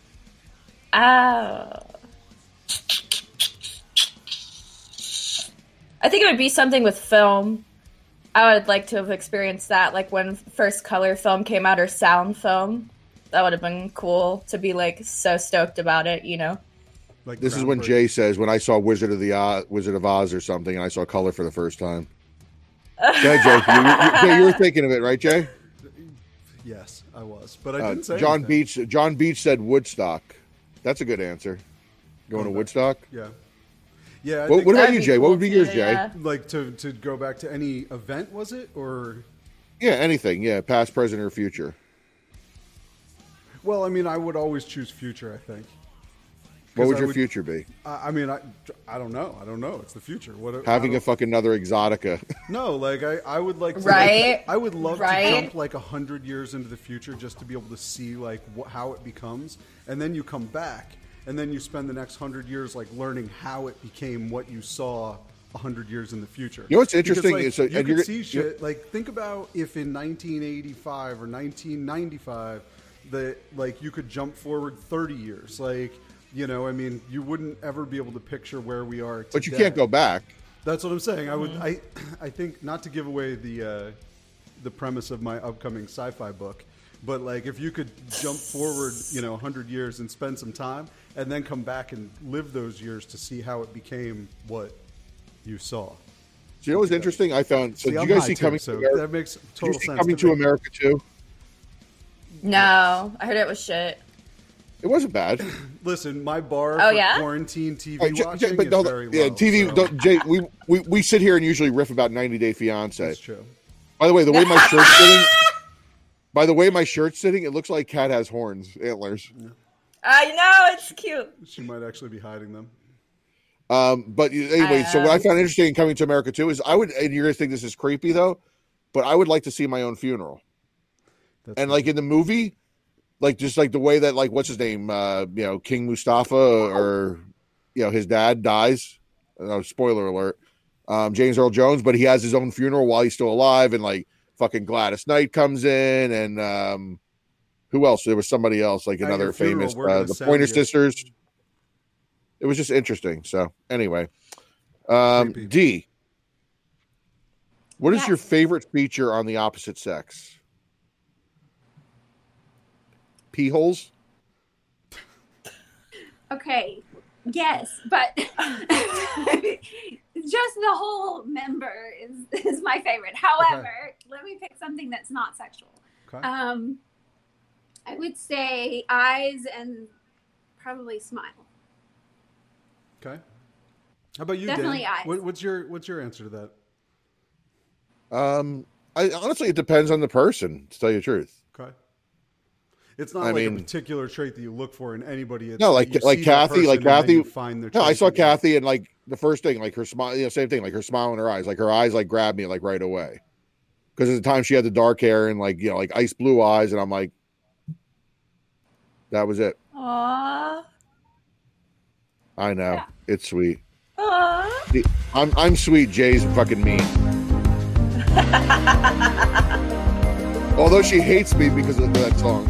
I think it would be something with film. I would like to have experienced that, like when first color film came out or sound film. That would have been cool to be like so stoked about it, you know? Like This is when groundbreaking. Jay says, when I saw Wizard of Oz or something, and I saw color for the first time. Jay, you were thinking of it, right, Jay? Yes, I was, but I didn't say John anything. Beach. John Beach said Woodstock. That's a good answer. Going to Woodstock. Yeah. Yeah. I What think, about That'd you, be Jay? What cool would be too, yours, Jay? yeah. like to go back to any event, was it, or? Yeah, anything. Yeah, past, present, or future. Well, I mean, I would always choose future. I think. What 'Cause would I your future be? I mean, I don't know. I don't know. It's the future. What Having a fucking another Exotica. no, like I would like to, Right? I would love Right? to jump like 100 years into the future just to be able to see like how it becomes, and then you come back, and then you spend the next 100 years like learning how it became what you saw 100 years in the future. You know what's interesting Because, is like, you and could see shit. Like think about if in 1985 or 1995, that like you could jump forward 30 years, like. You know, I mean, you wouldn't ever be able to picture where we are today. But you can't go back. That's what I'm saying. I would. I think not to give away the premise of my upcoming sci-fi book, but like if you could jump forward, 100 years and spend some time, and then come back and live those years to see how it became what you saw. So you know what's interesting? I found. So See, did I'm you guys high see too, Coming so to America? that makes Did you total see sense. Coming to me. America too? No, I heard it was shit. It wasn't bad. Listen, my bar Oh, for yeah? quarantine TV Right, watching but is hold on. very low. Yeah, TV. so Don't, Jay, we sit here and usually riff about 90 Day Fiance. that's true. By the way, the way my shirt's sitting. By the way, my shirt's sitting. It looks like Cat has horns, antlers. I know, it's cute. She might actually be hiding them. But anyway, so what I found interesting in Coming to America too is I would, and you're gonna think this is creepy though, but I would like to see my own funeral. That's And like in the movie, like just like the way that like what's his name, King Mustafa or his dad dies. Spoiler alert. James Earl Jones, but he has his own funeral while he's still alive, and like fucking Gladys Knight comes in, and who else? There was somebody else, like At another your funeral, famous, we're gonna the sound Pointer you. Sisters. It was just interesting. So anyway, Creepy. D. What is Yes. your favorite feature on the opposite sex? Pee holes? Okay, yes, but just the whole member is my favorite. However, let me pick something that's not sexual. Okay. I would say eyes and probably smile. Okay. How about you, Definitely Dan? eyes. What's your answer to that? I honestly, it depends on the person, to tell you the truth. Okay. It's not I like mean- a particular trait that you look for in anybody. It's No, that like you see that Kathy, person like and then Kathy. you find their No, I trait saw that you- Kathy, and like the first thing, like her smile, same thing, like her smile in her eyes, like her eyes, like grabbed me like right away. Because at the time she had the dark hair and like like ice blue eyes, and I'm like, that was it. Aww. I know, Yeah. it's sweet. Aww. I'm sweet. Jay's fucking mean. Although she hates me because of that song.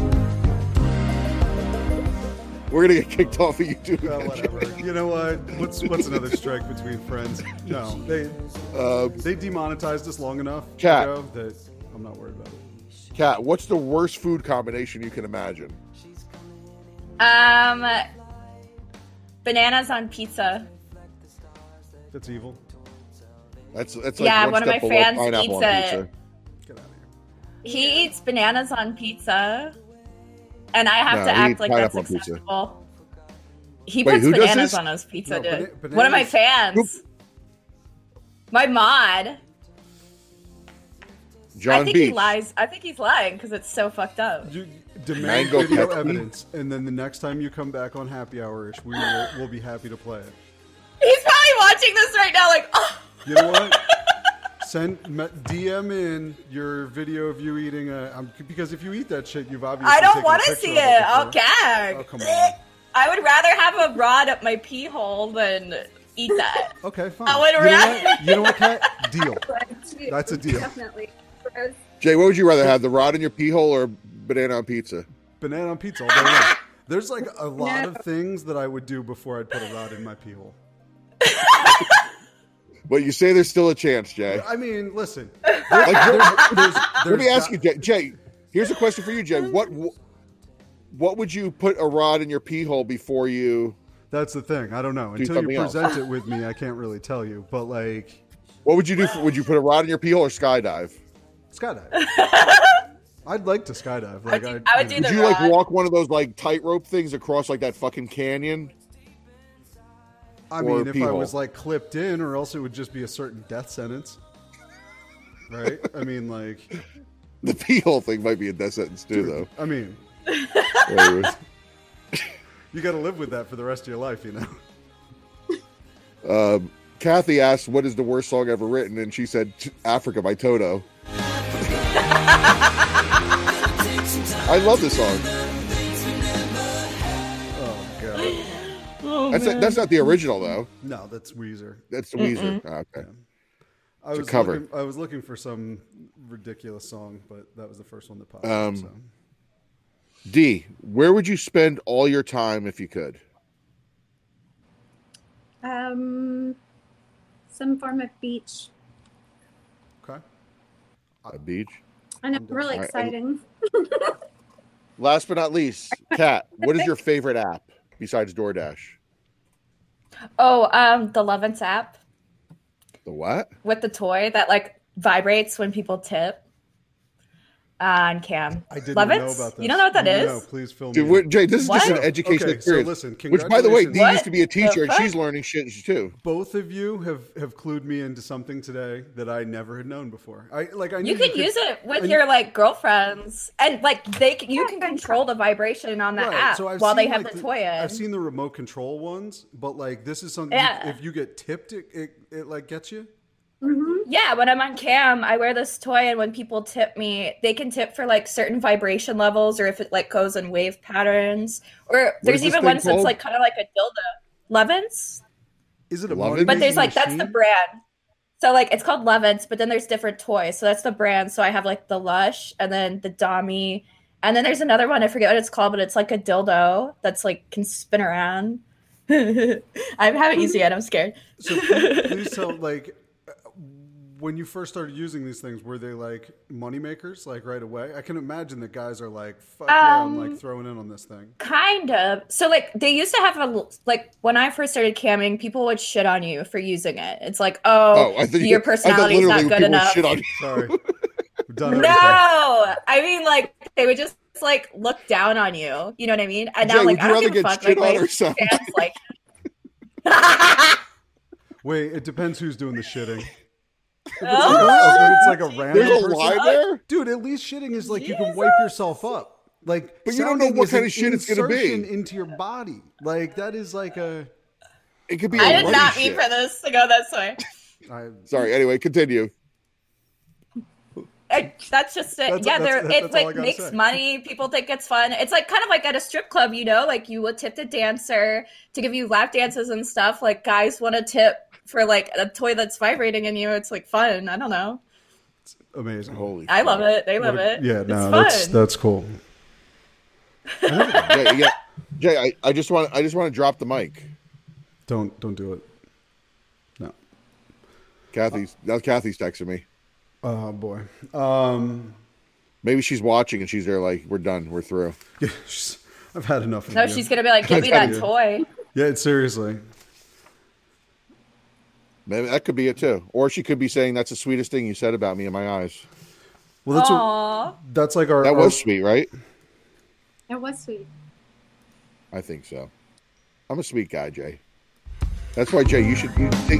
We're gonna get kicked off of YouTube. Well, again, whatever. Jay. You know what? What's another strike between friends? No, they demonetized us long enough Cat. ago that I'm not worried about it. Kat, what's the worst food combination you can imagine? Bananas on pizza. That's evil. That's like Yeah, one of my step below fans pineapple eats on it. pizza. Get out of here. He eats bananas on pizza, and I have No, to he act eats like that's pineapple on pizza. acceptable. He Wait, puts who does bananas this? on his pizza, No, dude. bananas- One of my fans. My mod. John I think Beach. he lies. I think he's lying because it's so fucked up. You demand Mango video Pepsi. evidence, and then the next time you come back on Happy Hour-ish, we'll be happy to play it. He's probably watching this right now, like, oh. You know what? DM in your video of you eating because if you eat that shit, you've obviously I don't taken a want to picture see of it. before. I'll gag. Oh, come on. I would rather have a rod up my pee hole than eat that. Okay, fine. I would you know rather- what? You know what, Kat? Deal. That's a deal. Definitely. Jay, what would you rather have, the rod in your pee hole or banana on pizza? Banana on pizza all day long. There's like a lot of things that I would do before I'd put a rod in my pee hole. But you say there's still a chance, Jay. I mean, listen. Let me ask you, Jay. Jay, here's a question for you, Jay. What would you put a rod in your pee hole before you? That's the thing. I don't know. Do Until you something else. present it with me, I can't really tell you. But like, What would you do? Would you put a rod in your pee hole or skydive? Skydive. I'd like to skydive. Like I would do Would the you rod. like walk one of those like tightrope things across like that fucking canyon? I or mean, if pee I hole? was like clipped in, or else it would just be a certain death sentence. Right? I mean, like, The pee hole thing might be a death sentence too, though. I mean, Anyways. you got to live with that for the rest of your life, you know? Kathy asked, "What is the worst song ever written?" And she said, "Africa" by Toto. I love this song. Oh, God. That's not the original though. No, that's Weezer. That's the Weezer. Oh, okay. I It's a was cover. I was looking for some ridiculous song, but that was the first one that popped Um, up. So. D, where would you spend all your time if you could? Some form of beach. Okay. A beach. I know, really All right, exciting. Last but not least, Kat, what is your favorite app besides DoorDash? Oh, the Lovins app The what? with the toy that like vibrates when people tip on Cam. I didn't Lovins? know about this. You don't know what that is? No, please fill me Dude, in. Jay, this is just What? an education Okay, so experience. listen, Which, by the way, D congratulations. used to be a teacher, The and fuck? she's learning shit too. Both of you have clued me into something today that I never had known before. I knew You can use it with I- your like girlfriends, and like you can control the vibration on the Right, app so I've while they seen, have like, the toy in. I've seen the remote control ones, but like this is something. Yeah. If you get tipped, it like gets you. Yeah, when I'm on Cam, I wear this toy, and when people tip me, they can tip for like certain vibration levels, or if it like goes in wave patterns, or is there's this even thing ones that's called? like kind of like a dildo. Levins, Is it a Love money it? but there's making like that's the machine? brand. So like it's called Levins, but then there's different toys. So that's the brand. So I have like the Lush, and then the Dami, and then there's another one I forget what it's called, but it's like a dildo that's like can spin around. I haven't used it yet. I'm scared. So please tell, like, when you first started using these things, were they like money makers, like right away? I can imagine that guys are like, "Fuck yeah, I'm like throwing in on this thing." Kind of. So like they used to have like when I first started camming, people would shit on you for using it. It's like, oh, I thought your personality's not good enough. Shit on you. Sorry, we've done No, everything. I mean like they would just like look down on you. You know what I mean? And now Jay, like would I you don't rather give a get fuck. shit Like on my or something? fans like. Wait, it depends who's doing the shitting. If Oh. it's like a random There's a person, lie there? dude. At least shitting is like you can wipe yourself up. Like, But you don't know sounding what is kind an of shit it's gonna be. insertion into your body. Like that is like a. It could be. I a did money not shit. mean for this to go this way. Sorry. Anyway, continue. That's just it. That's- Yeah, that's all it I like gotta makes say. money. People think it's fun. It's like kind of like at a strip club, you know, like you would tip the dancer to give you lap dances and stuff. Like guys want to tip for like a toy that's vibrating in you. It's like fun. I don't know. Amazing. Holy. I love shit. it. They love it. Yeah, it's no, fun. that's cool. Jay, I just want to drop the mic. Don't do it. No. Kathy's texting me. Oh boy. Maybe she's watching and she's there like, we're done, we're through. Yeah, I've had enough of No, you. she's gonna be like, "Give me that toy." Yeah, seriously. Maybe that could be it too. Or she could be saying that's the sweetest thing you said about me in my eyes. Well, Aww. that's like our. That was sweet, right? It was sweet. I think so. I'm a sweet guy, Jay. That's why, Jay, you think.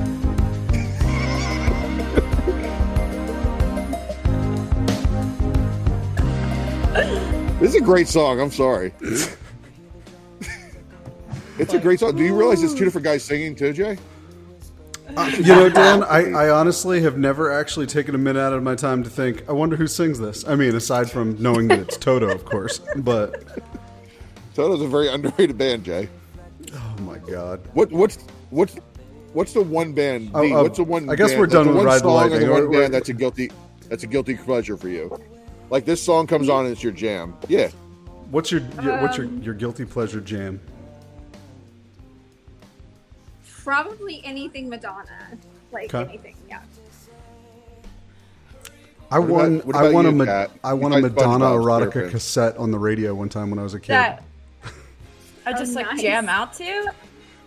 This is a great song. I'm sorry. It's a great song. Do you realize it's two different guys singing too, Jay? You know, Dan, I honestly have never actually taken a minute out of my time to think, I wonder who sings this. I mean, aside from knowing that it's Toto, of course. But, Toto's a very underrated band, Jay. oh my God. What's the one band? D, what's the one? I guess band, we're done the with one Ride the song or Lightning. the one We're- band that's a guilty pleasure for you. Like this song comes on and it's your jam. Yeah. What's your guilty pleasure jam? Probably anything Madonna. Like Okay. anything, yeah. I won what about a you, Kat? Madonna SpongeBob erotica SquarePants. cassette on the radio one time when I was a kid. That I just like nice. jam out to.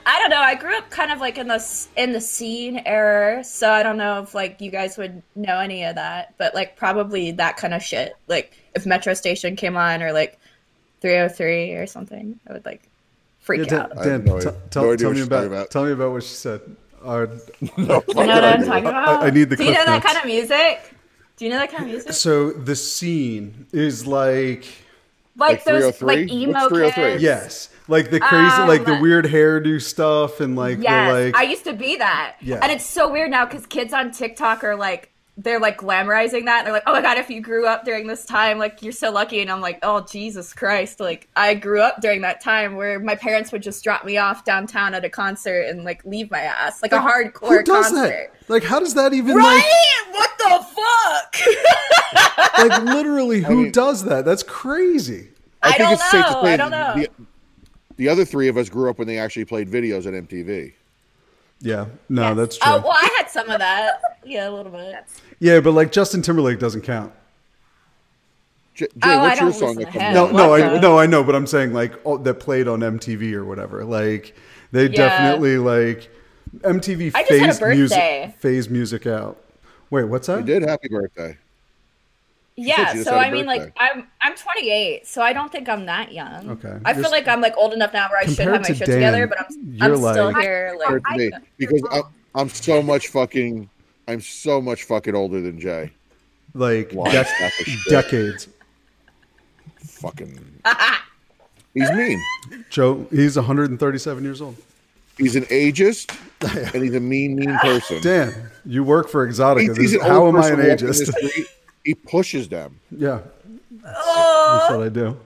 I don't know. I grew up kind of like in the scene era, so I don't know if like you guys would know any of that, but like probably that kind of shit. Like if Metro Station came on or like 303 or something, I would like freak out. Dan, no tell idea what me she's talking about tell me about what she said. No, You know what I'm talking about? I need the Do you know Cliff that Notes. kind of music? Do you know that kind of music? So the scene is like Like those 303? like emo What's 303? kids. yes, like the crazy, like the Um, weird hairdo stuff, and like Yes, the like. I used to be that. Yeah. And it's so weird now because kids on TikTok are like, they're like glamorizing that. They're like, oh my God, if you grew up during this time, like you're so lucky. And I'm like, oh, Jesus Christ. Like I grew up during that time where my parents would just drop me off downtown at a concert and like leave my ass. Like a hardcore Who does concert. that? Like, how does that even Right? What the fuck? like literally? Who does that? That's crazy. I think don't it's safe to know. say I don't know. the other three of us grew up when they actually played videos at MTV. Yeah, no, that's true. Oh, well, I had some of that. Yeah, a little bit. Yeah, but like Justin Timberlake doesn't count. Jay, I what's your don't song listen that to comes him. No, on? no, What I the- no, I know, but I'm saying like that played on MTV or whatever. Like they definitely like MTV I just had a phased birthday. music out. Wait, what's that? You did. Happy birthday. Yeah, she just so had a I mean, like, birthday. I'm 28, so I don't think I'm that young. Okay. I feel You're- like I'm like old enough now where I should Compared have my to shit Dan, together, but I'm you're still like- here. Compared Like, to me, because I'm so much fucking older than Jay. Like Wow, that's a shit. decades. Fucking. He's mean. Joe, he's 137 years old. He's an ageist, and he's a mean person. Dan, you work for Exotica. He's an How old am I an person walking the ageist? street, he pushes them. Yeah, oh, that's what I do.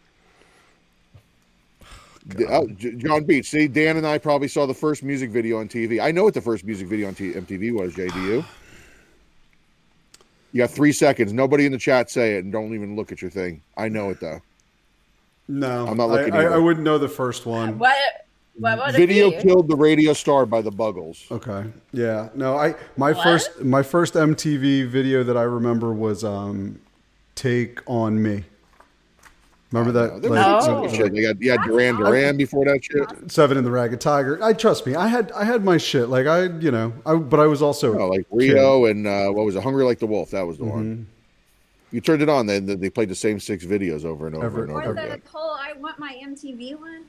John Beach. See, Dan and I probably saw the first music video on TV. I know what the first music video on MTV was, Jay. Do you? You got 3 seconds. Nobody in the chat say it, and don't even look at your thing. I know it, though. No, I'm not looking I either. wouldn't know the first one. what would Video it be? killed the radio star by the Buggles. Okay. Yeah. No, my What? first MTV video that I remember was Take on Me. Remember that? There was Like, some Oh. good shit. You had Duran Duran before that shit. Seven in the Ragged Tiger. Trust me. I had my shit. Like but I was also No, like Rio and what was it? Hungry Like the Wolf. That was the Mm-hmm. one. You turned it on, then they played the same 6 videos over and over and Or over the again. whole I want my MTV one.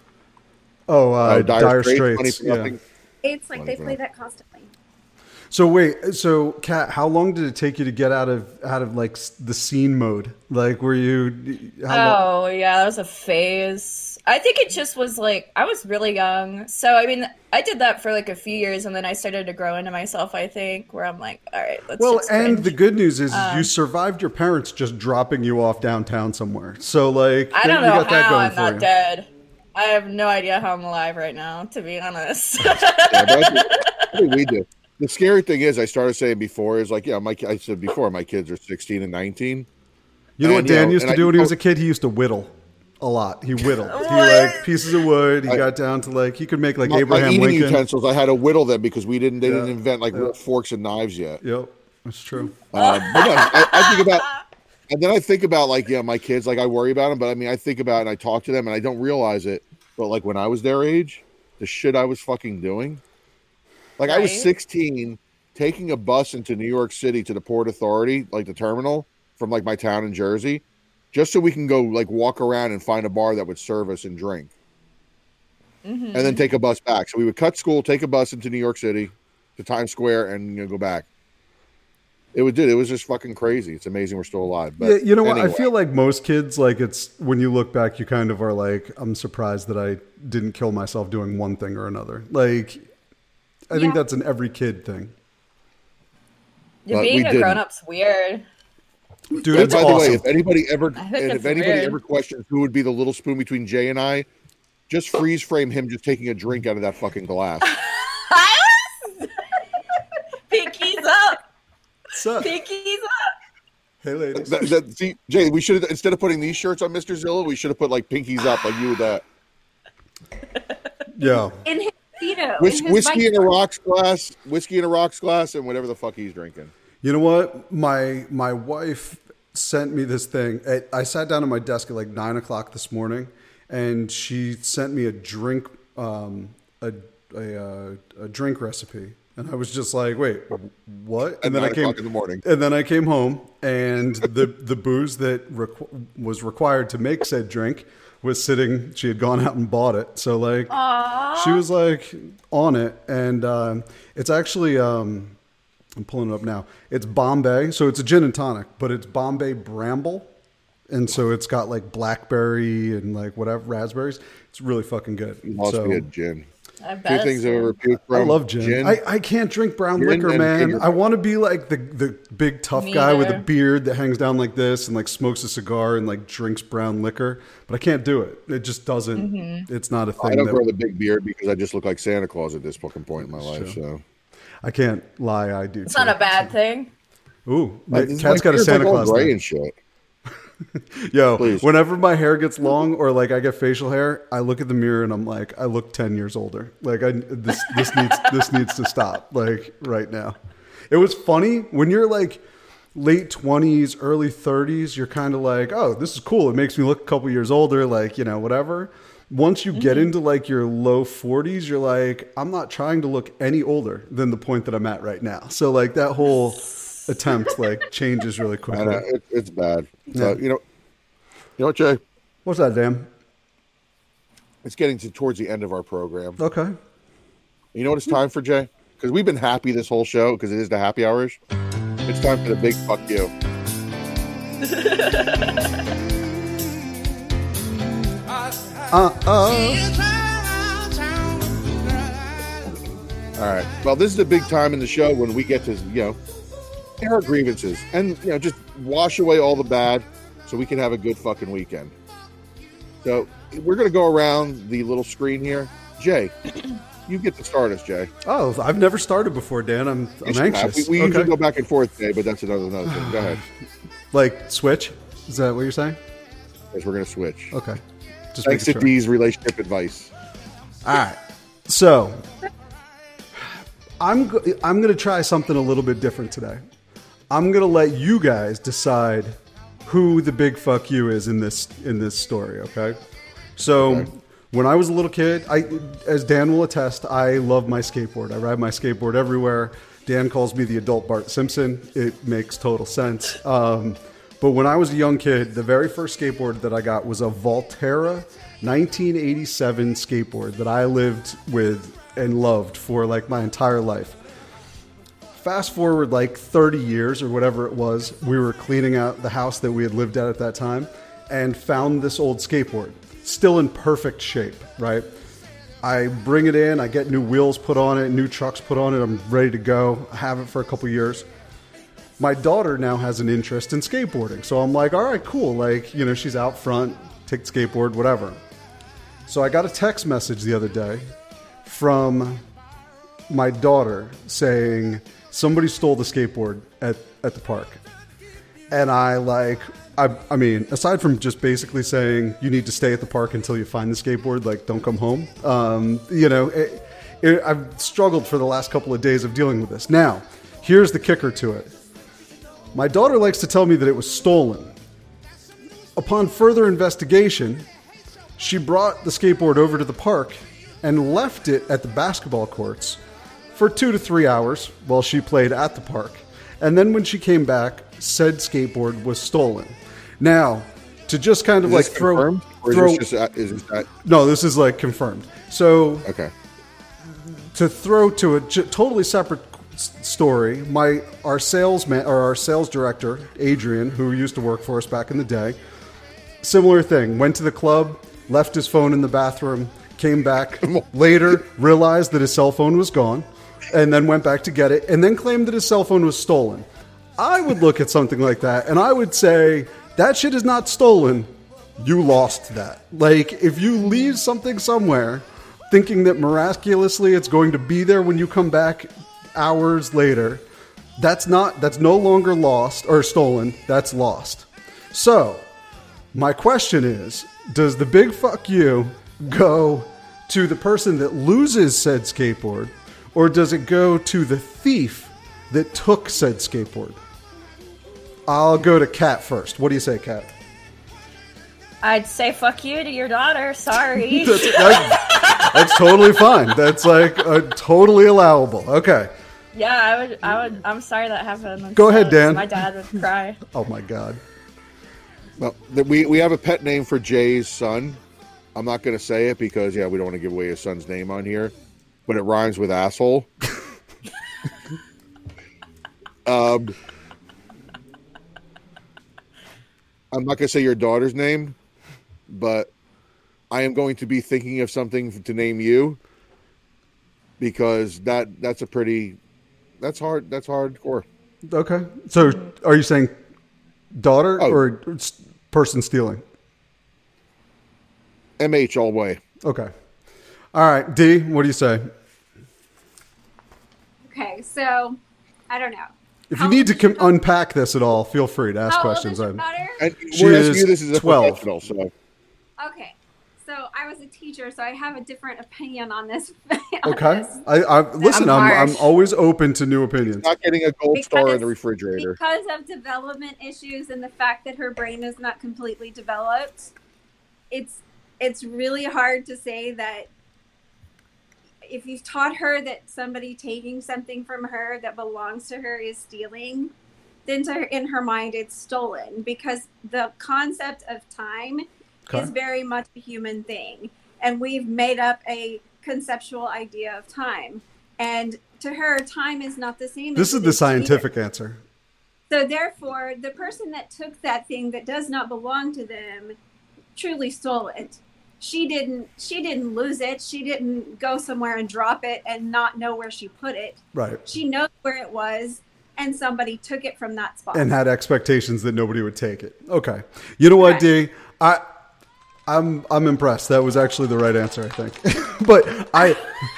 Dire Straits, Money Straits. for Yeah. Nothing. It's like they Funny, play bro. that constantly. So wait, Kat, how long did it take you to get out of like the scene mode? Like, were you? How long? Oh yeah, that was a phase. I think it just was like I was really young, so I mean, I did that for like a few years, and then I started to grow into myself. I think where I'm like, all right, let's. Well, just and cringe. the good news is you survived your parents just dropping you off downtown somewhere. So like, I don't you know got that how going I'm for not you. dead. I have no idea how I'm alive right now, to be honest. Yeah, but that's what we do. The scary thing is, I started saying before is like, yeah, I said before, my kids are 16 and 19. You know what And, Dan used and to do when he was a kid? He used to whittle a lot. He whittled. He What? like pieces of wood. He got down to like he could make like My Abraham eating Lincoln. utensils, I had to whittle them because they didn't Yeah. invent like real forks and knives yet. Yep, that's true. But no, I think about, and then I think about like, yeah, my kids, like I worry about them, but I mean, I think about it and I talk to them and I don't realize it. But like when I was their age, the shit I was fucking doing, like I was Right. 16, taking a bus into New York City to the Port Authority, like the terminal from like my town in Jersey, just so we can go like walk around and find a bar that would serve us and drink. And then take a bus back. So we would cut school, take a bus into New York City to Times Square, and go back. It was just fucking crazy. It's amazing we're still alive. But Yeah, you know what? I anyway. feel like most kids, like it's when you look back, you kind of are like, I'm surprised that I didn't kill myself doing one thing or another. Like, I think Yeah. that's an every kid thing. Yeah, But being we a didn't. grown up's weird. Dude, And it's by the way, awesome. if anybody ever I think that's ever weird. questions who would be the little spoon between Jay and I, just freeze frame him just taking a drink out of that fucking glass. Pinkies up! What's up? Pinkies up! Hey, ladies. See, Jay, we should have, instead of putting these shirts on Mr. Zilla, we should have put like pinkies up like you with that. Yeah. In his Speedo. Whiskey, in his bike- in a rocks glass, and whatever the fuck he's drinking. You know what? My wife sent me this thing. I sat down at my desk at like 9:00 this morning, and she sent me a drink a drink recipe, and I was just like, wait, what? And At then I 9 came o'clock in the morning. and then I came home, and the booze that was required to make said drink was sitting. She had gone out and bought it, so like she was like on it, and it's actually I'm pulling it up now. It's Bombay, so it's a gin and tonic, but it's Bombay Bramble. And so it's got like blackberry and like whatever raspberries. It's really fucking good. It must so, be a gin. I Two bet things it's I've ever puked from. I love gin. I can't drink brown Gin liquor, and man. finger I want to be like the big tough Me guy with a neither. beard that hangs down like this and like smokes a cigar and like drinks brown liquor. But I can't do it. It just doesn't. Mm-hmm. It's not a thing. I don't that- grow the big beard because I just look like Santa Claus at this fucking point in my life. So I can't lie. I do. It's not a bad thing. Ooh, Like, Cat's my got a beard's Santa like all Claus gray thing. and shit. Yo, Please. whenever my hair gets long or like I get facial hair, I look at the mirror and I'm like, I look 10 years older. Like this needs to stop like right now. It was funny when you're like late 20s, early 30s, you're kind of like, oh, this is cool. It makes me look a couple years older, like, you know, whatever. Once you get into like your low 40s, you're like, I'm not trying to look any older than the point that I'm at right now. So like that whole attempt like changes really I quickly. know, it's bad. So, Yeah. you know what, Jay? What's that, Dan? It's getting towards the end of our program. Okay. You know what it's time for, Jay? Because we've been happy this whole show because it is the happy hour-ish. It's time for the big fuck you. All right. Well, this is the big time in the show when we get to, air our grievances and, just wash away all the bad so we can have a good fucking weekend. So we're going to go around the little screen here. Jay, you get to start us, Jay. Oh, I've never started before, Dan. I'm anxious. We usually Okay. go back and forth, Jay, but that's another thing. Go ahead. Like switch? Is that what you're saying? Because we're going to switch. Okay. Just Thanks to making sure. Dee's relationship advice. All right. So I'm going to try something a little bit different today. I'm going to let you guys decide who the big fuck you is in this story, okay? So Okay. when I was a little kid, as Dan will attest, I love my skateboard. I ride my skateboard everywhere. Dan calls me the adult Bart Simpson. It makes total sense. But when I was a young kid, the very first skateboard that I got was a Volterra 1987 skateboard that I lived with and loved for like my entire life. Fast forward like 30 years or whatever it was, we were cleaning out the house that we had lived at that time and found this old skateboard, still in perfect shape, right? I bring it in, I get new wheels put on it, new trucks put on it, I'm ready to go. I have it for a couple years. My daughter now has an interest in skateboarding, so I'm like, all right, cool. Like, she's out front, take the skateboard, whatever. So I got a text message the other day from my daughter saying somebody stole the skateboard at the park. And I mean, aside from just basically saying you need to stay at the park until you find the skateboard, like don't come home. I've struggled for the last couple of days of dealing with this. Now, here's the kicker to it. My daughter likes to tell me that it was stolen. Upon further investigation, she brought the skateboard over to the park and left it at the basketball courts for 2 to 3 hours while she played at the park. And then when she came back, said skateboard was stolen. Now, to just kind of Is like this throw... confirmed? Or throw is this just no, this is like confirmed. So okay. to throw to a totally separate story, our sales director, Adrian, who used to work for us back in the day, similar thing, went to the club, left his phone in the bathroom, came back later, realized that his cell phone was gone, and then went back to get it, and then claimed that his cell phone was stolen. I would look at something like that, and I would say, that shit is not stolen. You lost that. Like, if you leave something somewhere thinking that miraculously it's going to be there when you come back hours later, that's no longer lost or stolen. That's lost. So, my question is, does the big fuck you go to the person that loses said skateboard, or does it go to the thief that took said skateboard? I'll go to Kat first. What do you say, Kat? I'd say fuck you to your daughter. Sorry. That's totally fine. That's like totally allowable. Okay. Yeah, I would. I'm sorry that happened. Go ahead, Dan. My dad would cry. Oh my God. Well, we have a pet name for Jay's son. I'm not going to say it because, we don't want to give away his son's name on here, but it rhymes with asshole. I'm not going to say your daughter's name, but I am going to be thinking of something to name you because that's hardcore. Okay. So are you saying daughter or person stealing? MH all the way. Okay. All right. D, what do you say? Okay, so I don't know. If you need to unpack this at all, feel free to ask How questions. old is your daughter? And She we're asking is you this is a 12. professional, so Okay, so I was a teacher, so I have a different opinion on this. Okay. Listen, I'm harsh. always open to new opinions. not getting a gold star in the Because- refrigerator. Because of development issues and the fact that her brain is not completely developed, it's really hard to say that if you've taught her that somebody taking something from her that belongs to her is stealing, then in her mind it's stolen, because the concept of time is very much a human thing, and we've made up a conceptual idea of time, and to her time is not the same. This as is it the is to me. scientific answer. So therefore, the person that took that thing that does not belong to them truly stole it. She didn't lose it. She didn't go somewhere and drop it and not know where she put it. Right. She knows where it was, and somebody took it from that spot. And had expectations that nobody would take it. Okay. You know what, D? I'm impressed. That was actually the right answer, I think. But I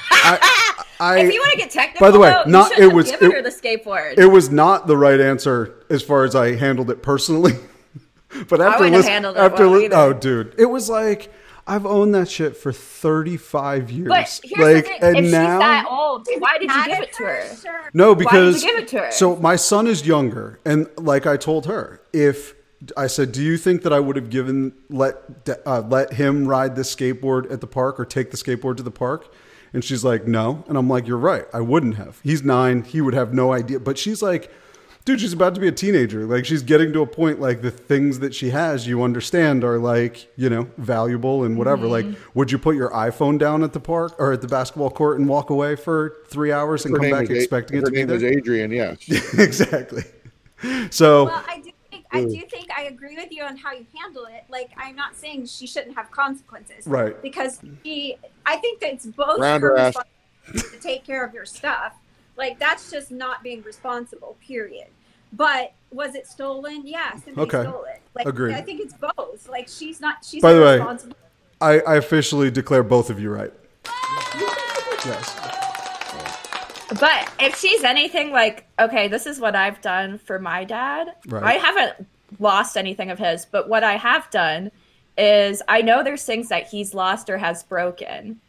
If you want to get technical, by the way, though, not you it was given her the skateboard. It was not the right answer as far as I handled it personally. But after wouldn't have handled it well either. oh, dude, it was like I've owned that shit for 35 years. But here's like, the thing: and if she's now, that old, why did you give it to her? Sure. no, Why because did you give it to her? so my son is younger, and like I told her, if I said, "Do you think that I would have let him ride this skateboard at the park or take the skateboard to the park?" And she's like, "No," and I'm like, "You're right. I wouldn't have. He's 9. He would have no idea." But she's like, dude, she's about to be a teenager. Like, she's getting to a point, like, the things that she has, you understand, are, like, you know, valuable and whatever. Mm-hmm. Like, would you put your iPhone down at the park or at the basketball court and walk away for 3 hours and come back expecting it to be there? Her name is Adrian, yes. Exactly. So, Well, I do think I agree with you on how you handle it. Like, I'm not saying she shouldn't have consequences. Right. Because I think that it's both Round her her ass. responsibility to take care of your stuff. Like, that's just not being responsible, period. But was it stolen? Yeah, somebody Okay. stole it. Like, Agreed. I think it's both. Like, she's By the way, responsible. I officially declare both of you right. Yes. But if she's anything like, okay, this is what I've done for my dad. Right. I haven't lost anything of his, but what I have done is I know there's things that he's lost or has broken.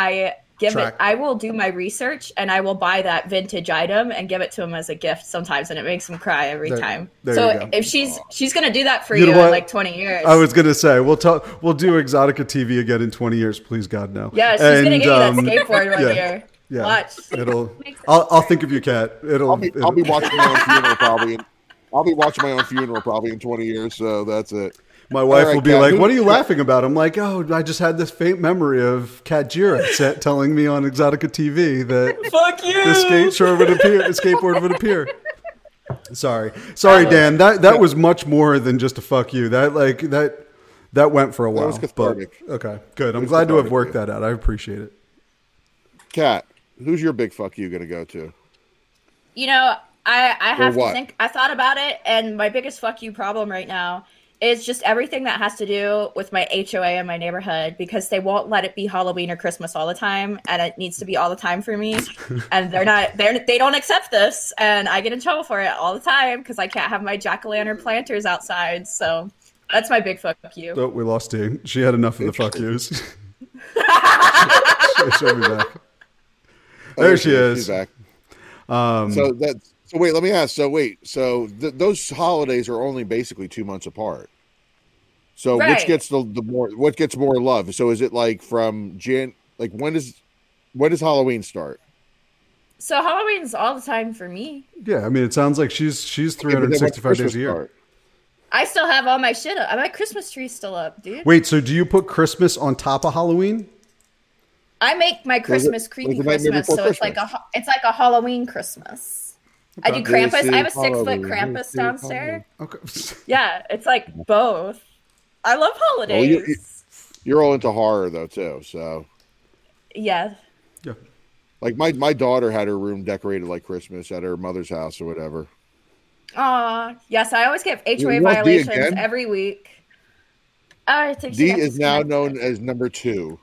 I will do my research and I will buy that vintage item and give it to him as a gift sometimes, and it makes him cry every time. there So you go. if she's gonna do that for You you, know what? in like 20 years. I was gonna say we'll do Exotica TV again in 20 years, please God no. yeah, she's gonna And, get you that skateboard one yeah. year. Yeah, Watch. I'll think of you, Kat. I'll be watching my own funeral probably. I'll be watching my own funeral probably in 20 years. So that's it. My wife All right, will be Kat, like, who- "What are you laughing about?" I'm like, "Oh, I just had this faint memory of Kat Jira telling me on Exotica TV that Fuck you. the skateboard would appear." Sorry, Dan. That was much more than just a fuck you. That went for a while. was cathartic. But, okay, good. I'm was glad to have cathartic, worked yeah. that out. I appreciate it. Kat, who's your big fuck you going to go to? You know, I have to what? think. I thought about it, and my biggest fuck you problem right now is just everything that has to do with my HOA in my neighborhood, because they won't let it be Halloween or Christmas all the time, and it needs to be all the time for me. And they don't accept this, and I get in trouble for it all the time because I can't have my jack-o'-lantern planters outside. So that's my big fuck you. Oh, we lost Dee. She had enough of the fuck yous. She'll be back. There she is. She's back. So wait, let me ask. So those holidays are only basically 2 months apart. So Right. which gets what gets more love? So is it like from Like when does Halloween start? So Halloween's all the time for me. Yeah, I mean, it sounds like she's Yeah, but then when's 365 Christmas days a year. start? I still have all my shit up. My Christmas tree's still up, dude. Wait, so do you put Christmas on top of Halloween? I make my Christmas creepy the Nightmare Christmas, Before so it's like a Halloween Christmas. I do Krampus. I have a 6-foot Krampus downstairs. Okay. Yeah, it's like both. I love holidays. You're all into horror though too, so Yeah. Yeah. like my daughter had her room decorated like Christmas at her mother's house or whatever. Aw, yes, I always get HOA You want D violations again? every week. I think she D got is now disconnected. known as number 2.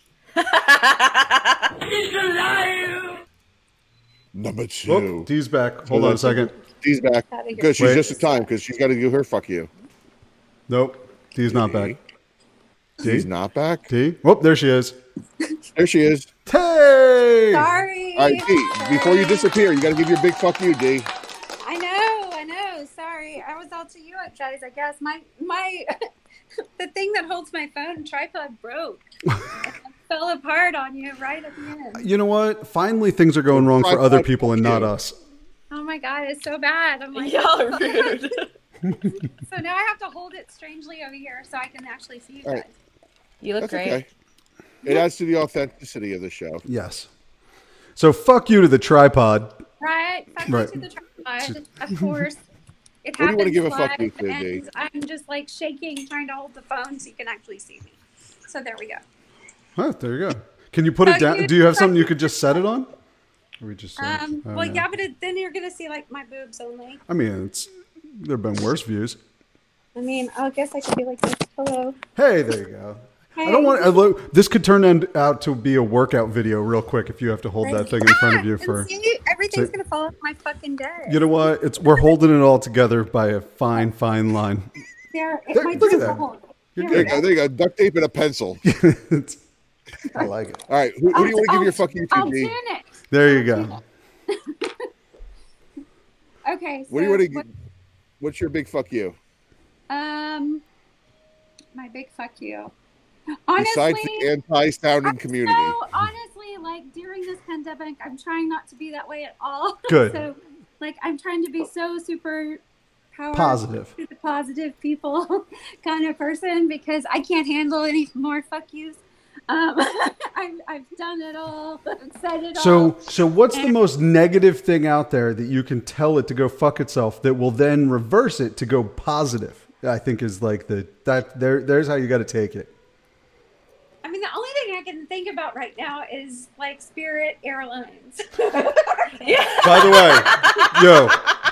Number 2. Oh, D's back. Hold on a second. D's back. Gotta get- Good. She's Wait. just in time because she's got to do her fuck you. Nope. D's not back. D's not back. D? Whoop, there she is. There she is. Hey! Sorry. All right, D. Before you disappear, you got to give your big fuck you, D. I know. Sorry. I was all to you guys, I guess. My the thing that holds my phone tripod broke. It fell apart on you right at the end. You know what? Finally, things are going wrong for other people and not us. Oh my god, it's so bad. I'm like, Y'all are rude. so now I have to hold it strangely over here so I can actually see you All guys. right. You look That's great. okay. It adds to the authenticity of the show. Yes. So fuck you to the tripod. Right? Fuck Right. you to the tripod, of course. It What do you wanna happens give a live, fuck you to, and Dee? I'm just like shaking, trying to hold the phone so you can actually see me. So there we go. Oh, there you go. Can you put it Fuck down? you. Do you have something you could just set it on? Or we just. Well, yeah, but then you're gonna see like my boobs only. I mean, there have been worse views. I mean, I guess I could be like this. Hello. Hey, there you go. I Hey. don't want. This could turn out to be a workout video real quick if you have to hold that thing in front of you And for. see, everything's so- gonna fall off my fucking day. You know what? We're holding it all together by a fine line. There, There- my look at boobs that. will hold. You're Here we good. go. There you go. Duct tape and a pencil. I like it. All right. Who do you want to give your fuck you I'll to, tune D? it. There you go. Okay. So What do you want to give? What's your big fuck you? My big fuck you. Honestly, Besides the anti-sounding community. So honestly, like during this pandemic, I'm trying not to be that way at all. Good. So, like, I'm trying to be so super Positive. to the positive people kind of person because I can't handle any more fuck yous. I've done it all. I've said it all. So what's the most negative thing out there that you can tell it to go fuck itself that will then reverse it to go positive? I think is like there's how you got to take it. I mean, the only thing I can think about right now is like Spirit Airlines. Yeah. By the way, yo,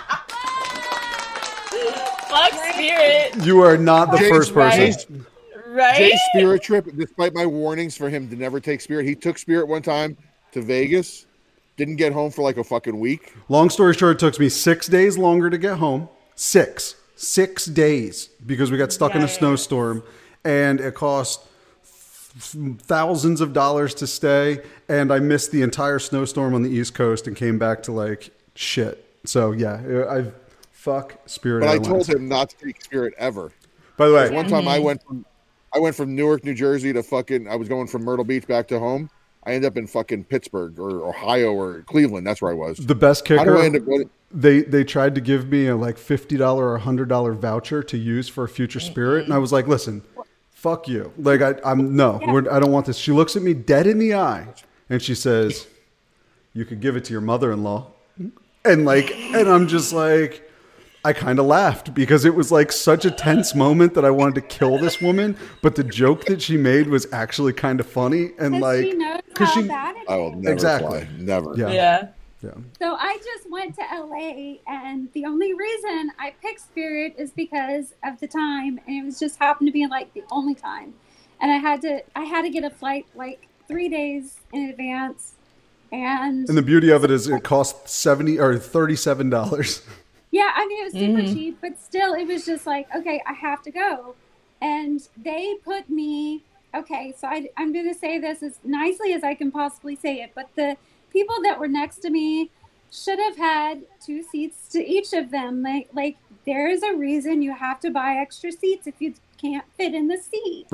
Fuck Spirit. you are not the James first person. Right. Right? Jay's Spirit trip, despite my warnings for him to never take Spirit, he took Spirit one time to Vegas, didn't get home for like a fucking week. Long story short, it took me 6 days longer to get home. 6 days because we got stuck in a Yikes. snowstorm, and it cost thousands of dollars to stay, and I missed the entire snowstorm on the East Coast and came back to like shit. So yeah, I've fuck Spirit But I Airlines. told him not to take Spirit ever. By the way, One time I went from Newark, New Jersey to fucking, I was going from Myrtle Beach back to home. I ended up in fucking Pittsburgh or Ohio or Cleveland. That's where I was. the best How do I kicker, end up going? they tried to give me a like $50 or $100 voucher to use for a future Spirit, and I was like, listen, fuck you. Like I don't want this. She looks at me dead in the eye, and she says, "You could give it to your mother-in-law," and I'm just like. I kind of laughed because it was like such a tense moment that I wanted to kill this woman, but the joke that she made was actually kind of funny and Because like she knows 'cause how she- bad it I will is. never Exactly. fly. Never. Yeah. Yeah. yeah. So I just went to LA, and the only reason I picked Spirit is because of the time, and it was just happened to be like the only time, and I had to get a flight like 3 days in advance, and And the beauty of it is it cost $70 or $37. yeah, I mean it was super cheap, but still it was just like, okay, I have to go, and they put me. Okay, so I'm going to say this as nicely as I can possibly say it, but the people that were next to me should have had 2 seats to each of them. Like there is a reason you have to buy extra seats if you can't fit in the seat. Right.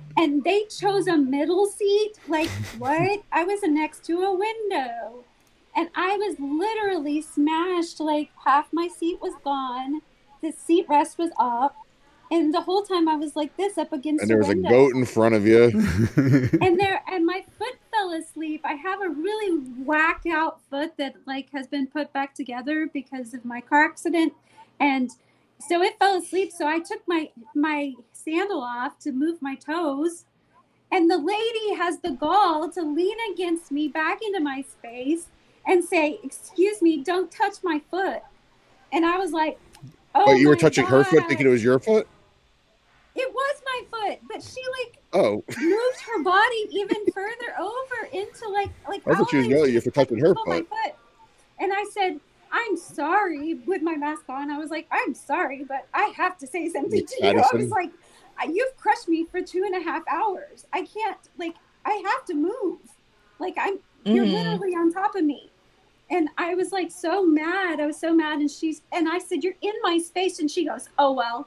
and they chose a middle seat. Like, what? I was next to a window, and I was literally smashed. Like, half my seat was gone. The seat rest was up, and the whole time I was like this up against And there was window. a goat in front of you. And my foot fell asleep. I have a really whacked out foot that like has been put back together because of my car accident, and so it fell asleep. So I took my sandal off to move my toes, and the lady has the gall to lean against me back into my space and say, "Excuse me, don't touch my foot." And I was like, "Oh, But you were my touching her foot God." thinking it was your foot? It was my foot, but she like Oh. moved her body even further over into like I thought she was yelling at you for touching her pull my foot. foot. And I said, "I'm sorry," with my mask on. I was like, "I'm sorry, but I have to say something to you." I Addison. was like, "You've crushed me for 2.5 hours. I can't, like, I have to move. Like, you're literally on top of me." And I was like so mad. I was so mad. And I said, "You're in my space." And she goes, "Oh, well."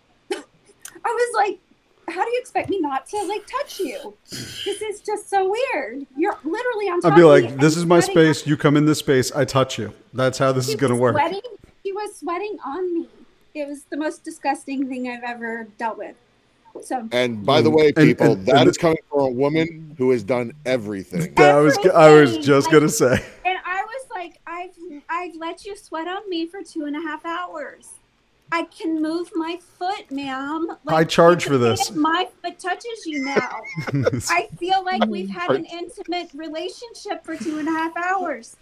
I was like, "How do you expect me not to like touch you? This is just so weird. You're literally on top I'd be of me." like, this is my space. You come in this space. I touch you. That's how this is going to work. She was sweating on me. It was the most disgusting thing I've ever dealt with. So, And by the way, people, and that is coming from a woman who has done everything. I was just going to say. and I was like, I've let you sweat on me for 2.5 hours. I can move my foot, ma'am. Like, I charge it's for okay this. if my foot touches you now. I feel like we've had an intimate relationship for 2.5 hours.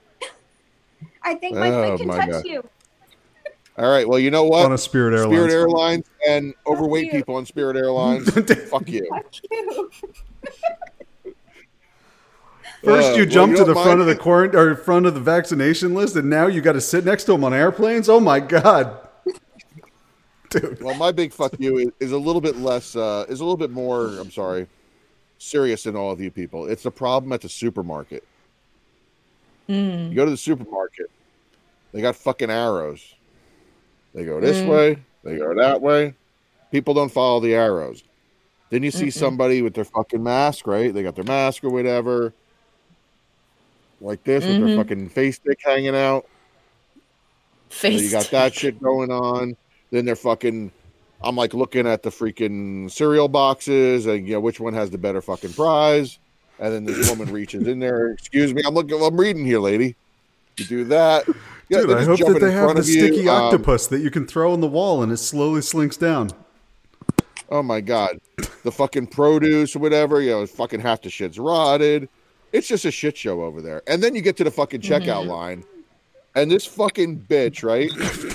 I think my foot can touch God. you. All right. Well, you know what? On a Spirit Airlines. Spirit Airlines and overweight you. people on Spirit Airlines. Fuck you. Fuck you. First, you jump to the front of the quarantine. front of the vaccination list, and now you got to sit next to them on airplanes. Oh my god, dude! Well, my big fuck you is a little bit less, is a little bit more, I'm sorry, serious than all of you people. It's the problem at the supermarket. You go to the supermarket, they got fucking arrows. They go this way, they go that way. People don't follow the arrows. Then you see somebody with their fucking mask, right? They got their mask or whatever, like this, with their fucking face stick hanging out. So you got that shit going on. Then they're fucking, I'm like looking at the freaking cereal boxes and, you know, which one has the better fucking prize. And then this woman reaches in there. "Excuse me, I'm reading here, lady." You do that. Yeah, Dude, they're I just hope that jumping they in have front the of you. sticky octopus that you can throw on the wall and it slowly slinks down. Oh my god, the fucking produce or whatever, you know, fucking half the shit's rotted. It's just a shit show over there. And then you get to the fucking checkout line, and this fucking bitch, right?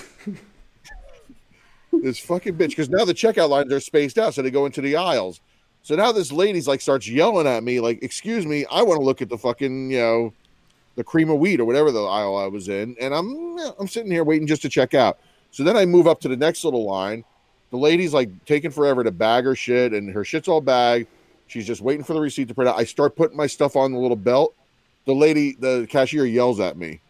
This fucking bitch, because now the checkout lines are spaced out, so they go into the aisles. So now this lady's like starts yelling at me, like, "Excuse me, I want to look at the fucking, you know, the cream of wheat or whatever the aisle I was in," and I'm sitting here waiting just to check out. So then I move up to the next little line. The lady's like taking forever to bag her shit, and her shit's all bagged. She's just waiting for the receipt to print out. I start putting my stuff on the little belt. The cashier yells at me.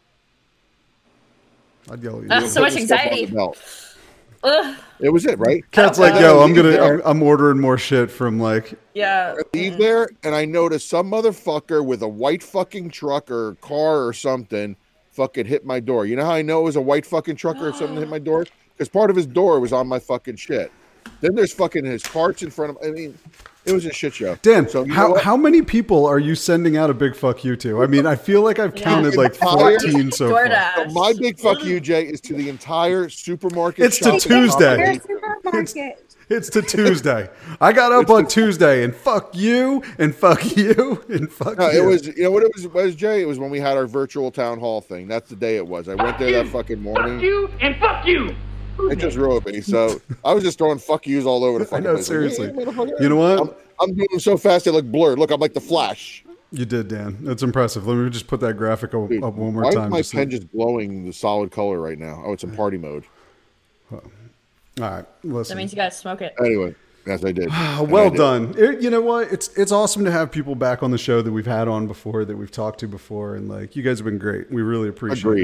I'd yell at you. So much anxiety. Ugh. It was it, right? Cat's like, "Yo, I'm ordering more shit from like." Yeah. I leave there, and I notice some motherfucker with a white fucking truck or car or something fucking hit my door. You know how I know it was a white fucking truck or something hit my door? Because part of his door was on my fucking shit. Then there's fucking his carts in front of him. I mean, it was a shit show. Dan, so how many people are you sending out a big fuck you to? I mean, I feel like I've counted like 14 so far. So my big fuck you, Jay, is to the entire supermarket. It's to Tuesday. It's to Tuesday. I got up on Tuesday and fuck you and fuck you and fuck you. It was, you know what it was, Jay? It was when we had our virtual town hall thing. That's the day it was. I went there that fucking morning. Fuck you and fuck you. It just ruined me. So I was just throwing fuck yous all over the fucking I know, place. seriously. Like, hey, you know what? I'm doing so fast they look blurred. Look, I'm like the Flash. You did, Dan. That's impressive. Let me just put that graphic up one more Why time. is my pen just glowing the solid color right now? Oh, it's in party mode. All right, listen. That means you gotta smoke it. Anyway, yes, I did. Well done. You know what? It's awesome to have people back on the show that we've had on before, that we've talked to before, and like you guys have been great. We really appreciate it.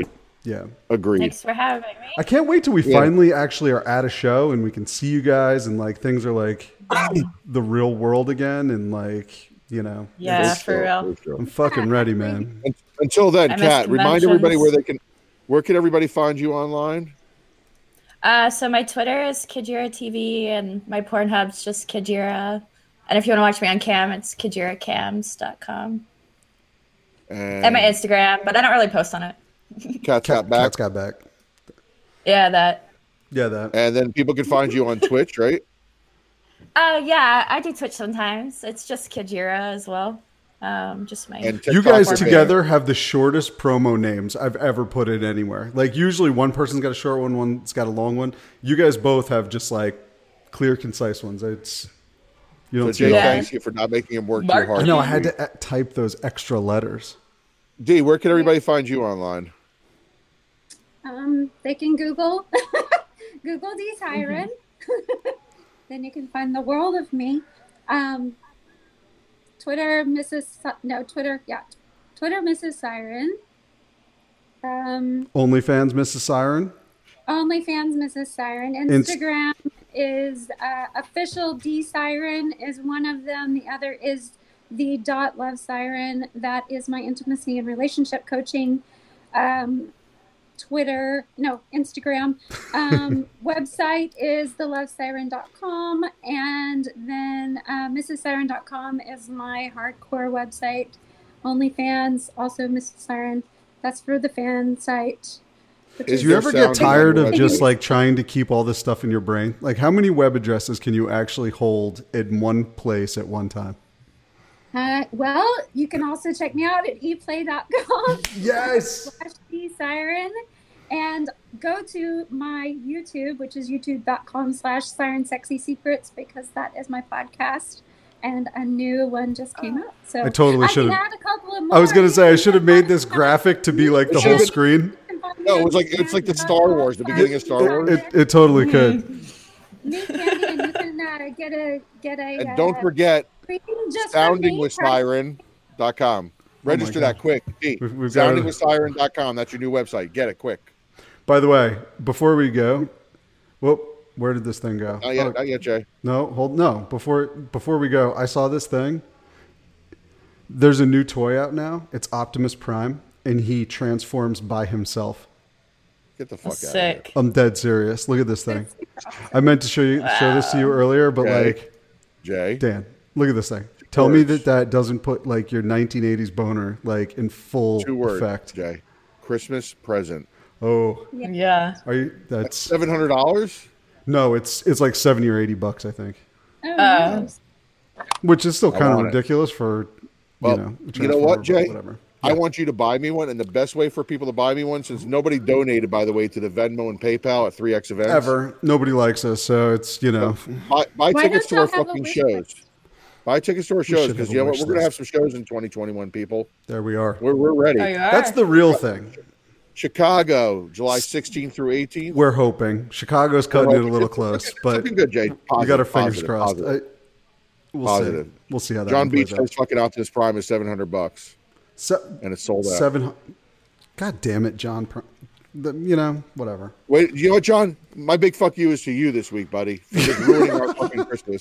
Yeah. Agreed. Thanks for having me. I can't wait till we Yeah. finally actually are at a show and we can see you guys and like things are like the real world again and like, you know. Yeah, it's- for real. I'm fucking ready, man. Until then, I miss Kat, remind everybody conventions. where can everybody find you online? So my Twitter is Kajira TV and my Pornhub's just Kajira. And if you want to watch me on cam, it's KajiraCams.com. And my Instagram, but I don't really post on it. Kat's got back. Cat's got back. Yeah, that. Yeah, that. And then people can find you on Twitch, right? Yeah, I do Twitch sometimes. It's just Kajira as well. Just my. And You TikTok guys or together have the shortest promo names I've ever put in anywhere. Like usually one person's got a short one, one's got a long one. You guys both have just like clear, concise ones. It's you So don't Jay, see. Yeah. thanks you for not making him work too Mark- hard. I know I had to type those extra letters. D, where can everybody find you online? They can Google Google D Siren. Then you can find the world of me. Twitter, Twitter, Mrs. Siren. OnlyFans, Mrs. Siren. OnlyFans, Mrs. Siren. Instagram is official D Siren is one of them. The other is the .love siren. That is my intimacy and relationship coaching. Instagram. Website is thelovesiren.com, and then mrssiren.com is my hardcore website. OnlyFans, also Mrs. Siren. That's for the fan site. which Is Do you there ever sound get tired on of the just website? like trying to keep all this stuff in your brain? Like how many web addresses can you actually hold in one place at one time? Well, you can also check me out at eplay.com. Yes. /siren, and go to my YouTube, which is youtube.com/sirensexysecrets, because that is my podcast, and a new one just came out. So I totally I should can have. add a couple of more. I was gonna You say I can should have find made this me graphic to be like the It whole should've screen. No, it's like the Star Wars, the beginning of Star Wars. It totally could. Meet Candy, and you can get a And don't forget, reading just for me. soundingwithsiren.com. Register that quick. D, We've got it. soundingwithsiren.com. That's your new website. Get it quick. By the way, before we go, whoop, where did this thing go? Not yet, Oh, not yet, Jay. no. Before we go, I saw this thing. There's a new toy out now. It's Optimus Prime, and he transforms by himself. Get the fuck out of here. Sick. I'm dead serious. Look at this thing. I meant to show this to you earlier, but Okay. like, Jay, Dan, look at this thing. Tell me words. that doesn't put like your 1980s boner like in full 2 words, effect. Jay. Christmas present. Oh, Yeah. are you? That's $700? no. It's like $70 or $80, I think, Oh, nice. which is still I kind of want it. ridiculous for Well, you know. a you know what, Transformer, but Jay? Whatever. I want you to buy me one, and the best way for people to buy me one, since nobody donated, by the way, to the Venmo and PayPal at 3X events. Ever. Nobody likes us, so it's Buy Why tickets to don't our y'all have a fucking wish shows. list? Buy tickets to our shows, should because have a you know what? wish We're going to have list. some shows in 2021, people. there we are. We're ready. Oh, you are? That's the real thing. Chicago, July 16th through 18th. We're hoping Chicago's cutting it a little close, but Looking good, Jay. we got our fingers Positive, crossed. positive. We'll Positive. see. We'll see how that John one plays Beach out. says fucking Optimus Prime is $700, and it's sold out. 700. God damn it, John. Whatever. Wait, you know what, John? My big fuck you is to you this week, buddy, for just ruining our fucking Christmas.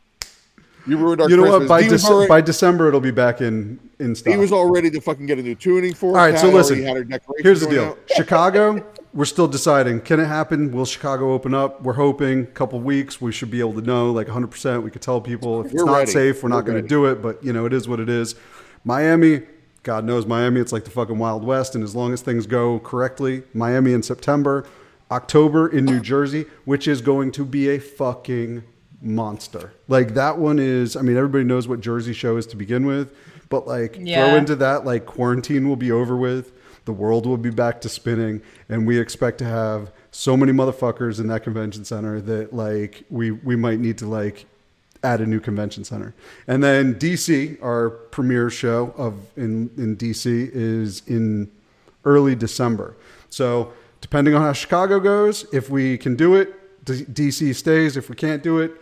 You ruined our You know Christmas. what? By December, it'll be back in stock. He was all ready to fucking get a new tuning for. All right, so Kat listen. already had her decorations Here's the going deal. out. Chicago, we're still deciding. Can it happen? Will Chicago open up? We're hoping a couple weeks. We should be able to know, like 100%. We could tell people if it's We're not ready. safe, we're not We're going to ready. do it. But, it is what it is. Miami, God knows Miami. It's like the fucking Wild West. And as long as things go correctly, Miami in September, October in New Jersey, which is going to be a fucking monster. Like that one is, everybody knows what Jersey show is to begin with, but like throw Yeah. into that, like quarantine will be over with, the world will be back to spinning, and we expect to have so many motherfuckers in that convention center that like we might need to like add a new convention center. And then DC, our premiere show in DC is in early December. So depending on how Chicago goes, if we can do it, DC stays. If we can't do it,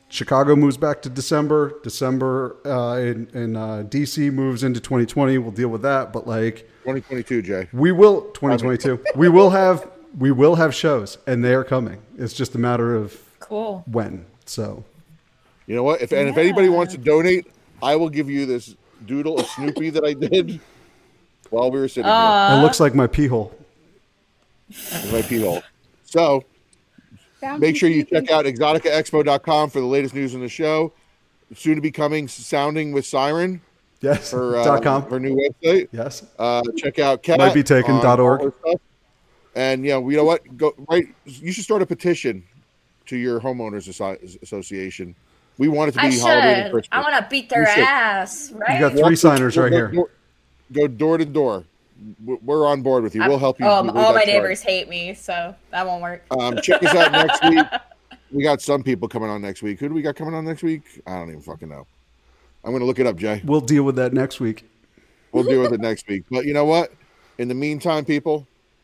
Chicago moves back to December. December in DC moves into 2020. We'll deal with that. But like 2022, Jay. we will 2022. we will have shows, and they are coming. It's just a matter of Cool. when. So You know what? If anybody wants to donate, I will give you this doodle of Snoopy that I did while we were sitting here. it looks like my pee hole. In my pee hole. So make sure you check out exoticaexpo.com for the latest news on the show. Soon to be coming, Sounding with Siren. Yes. Her, .com. her new website. Yes. Check out Kat. Might be taken on all .org. her stuff. And you know what? Go right. You should start a petition to your homeowners association. We want it to I be Halloween and should. Christmas. I want to beat their You should. ass, right? You got 3 signers right here. Go door to door. We're on board with you. We'll help you. Oh, lead all that my charge. neighbors hate me, so that won't work. Check us out next week. We got some people coming on next week. Who do we got coming on next week? I don't even fucking know. I'm going to look it up, Jay. We'll deal with that next week. We'll deal with it next week. But you know what? In the meantime, people,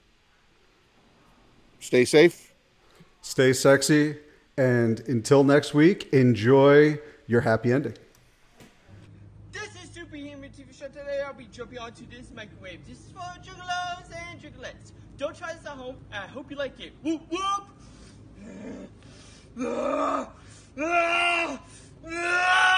stay safe. Stay sexy. And until next week, enjoy your happy ending. This is Superhuman TV Show. Today I'll be jumping onto this microwave. This is for juggalos and juggalettes. Don't try this at home. I hope you like it. Whoop whoop!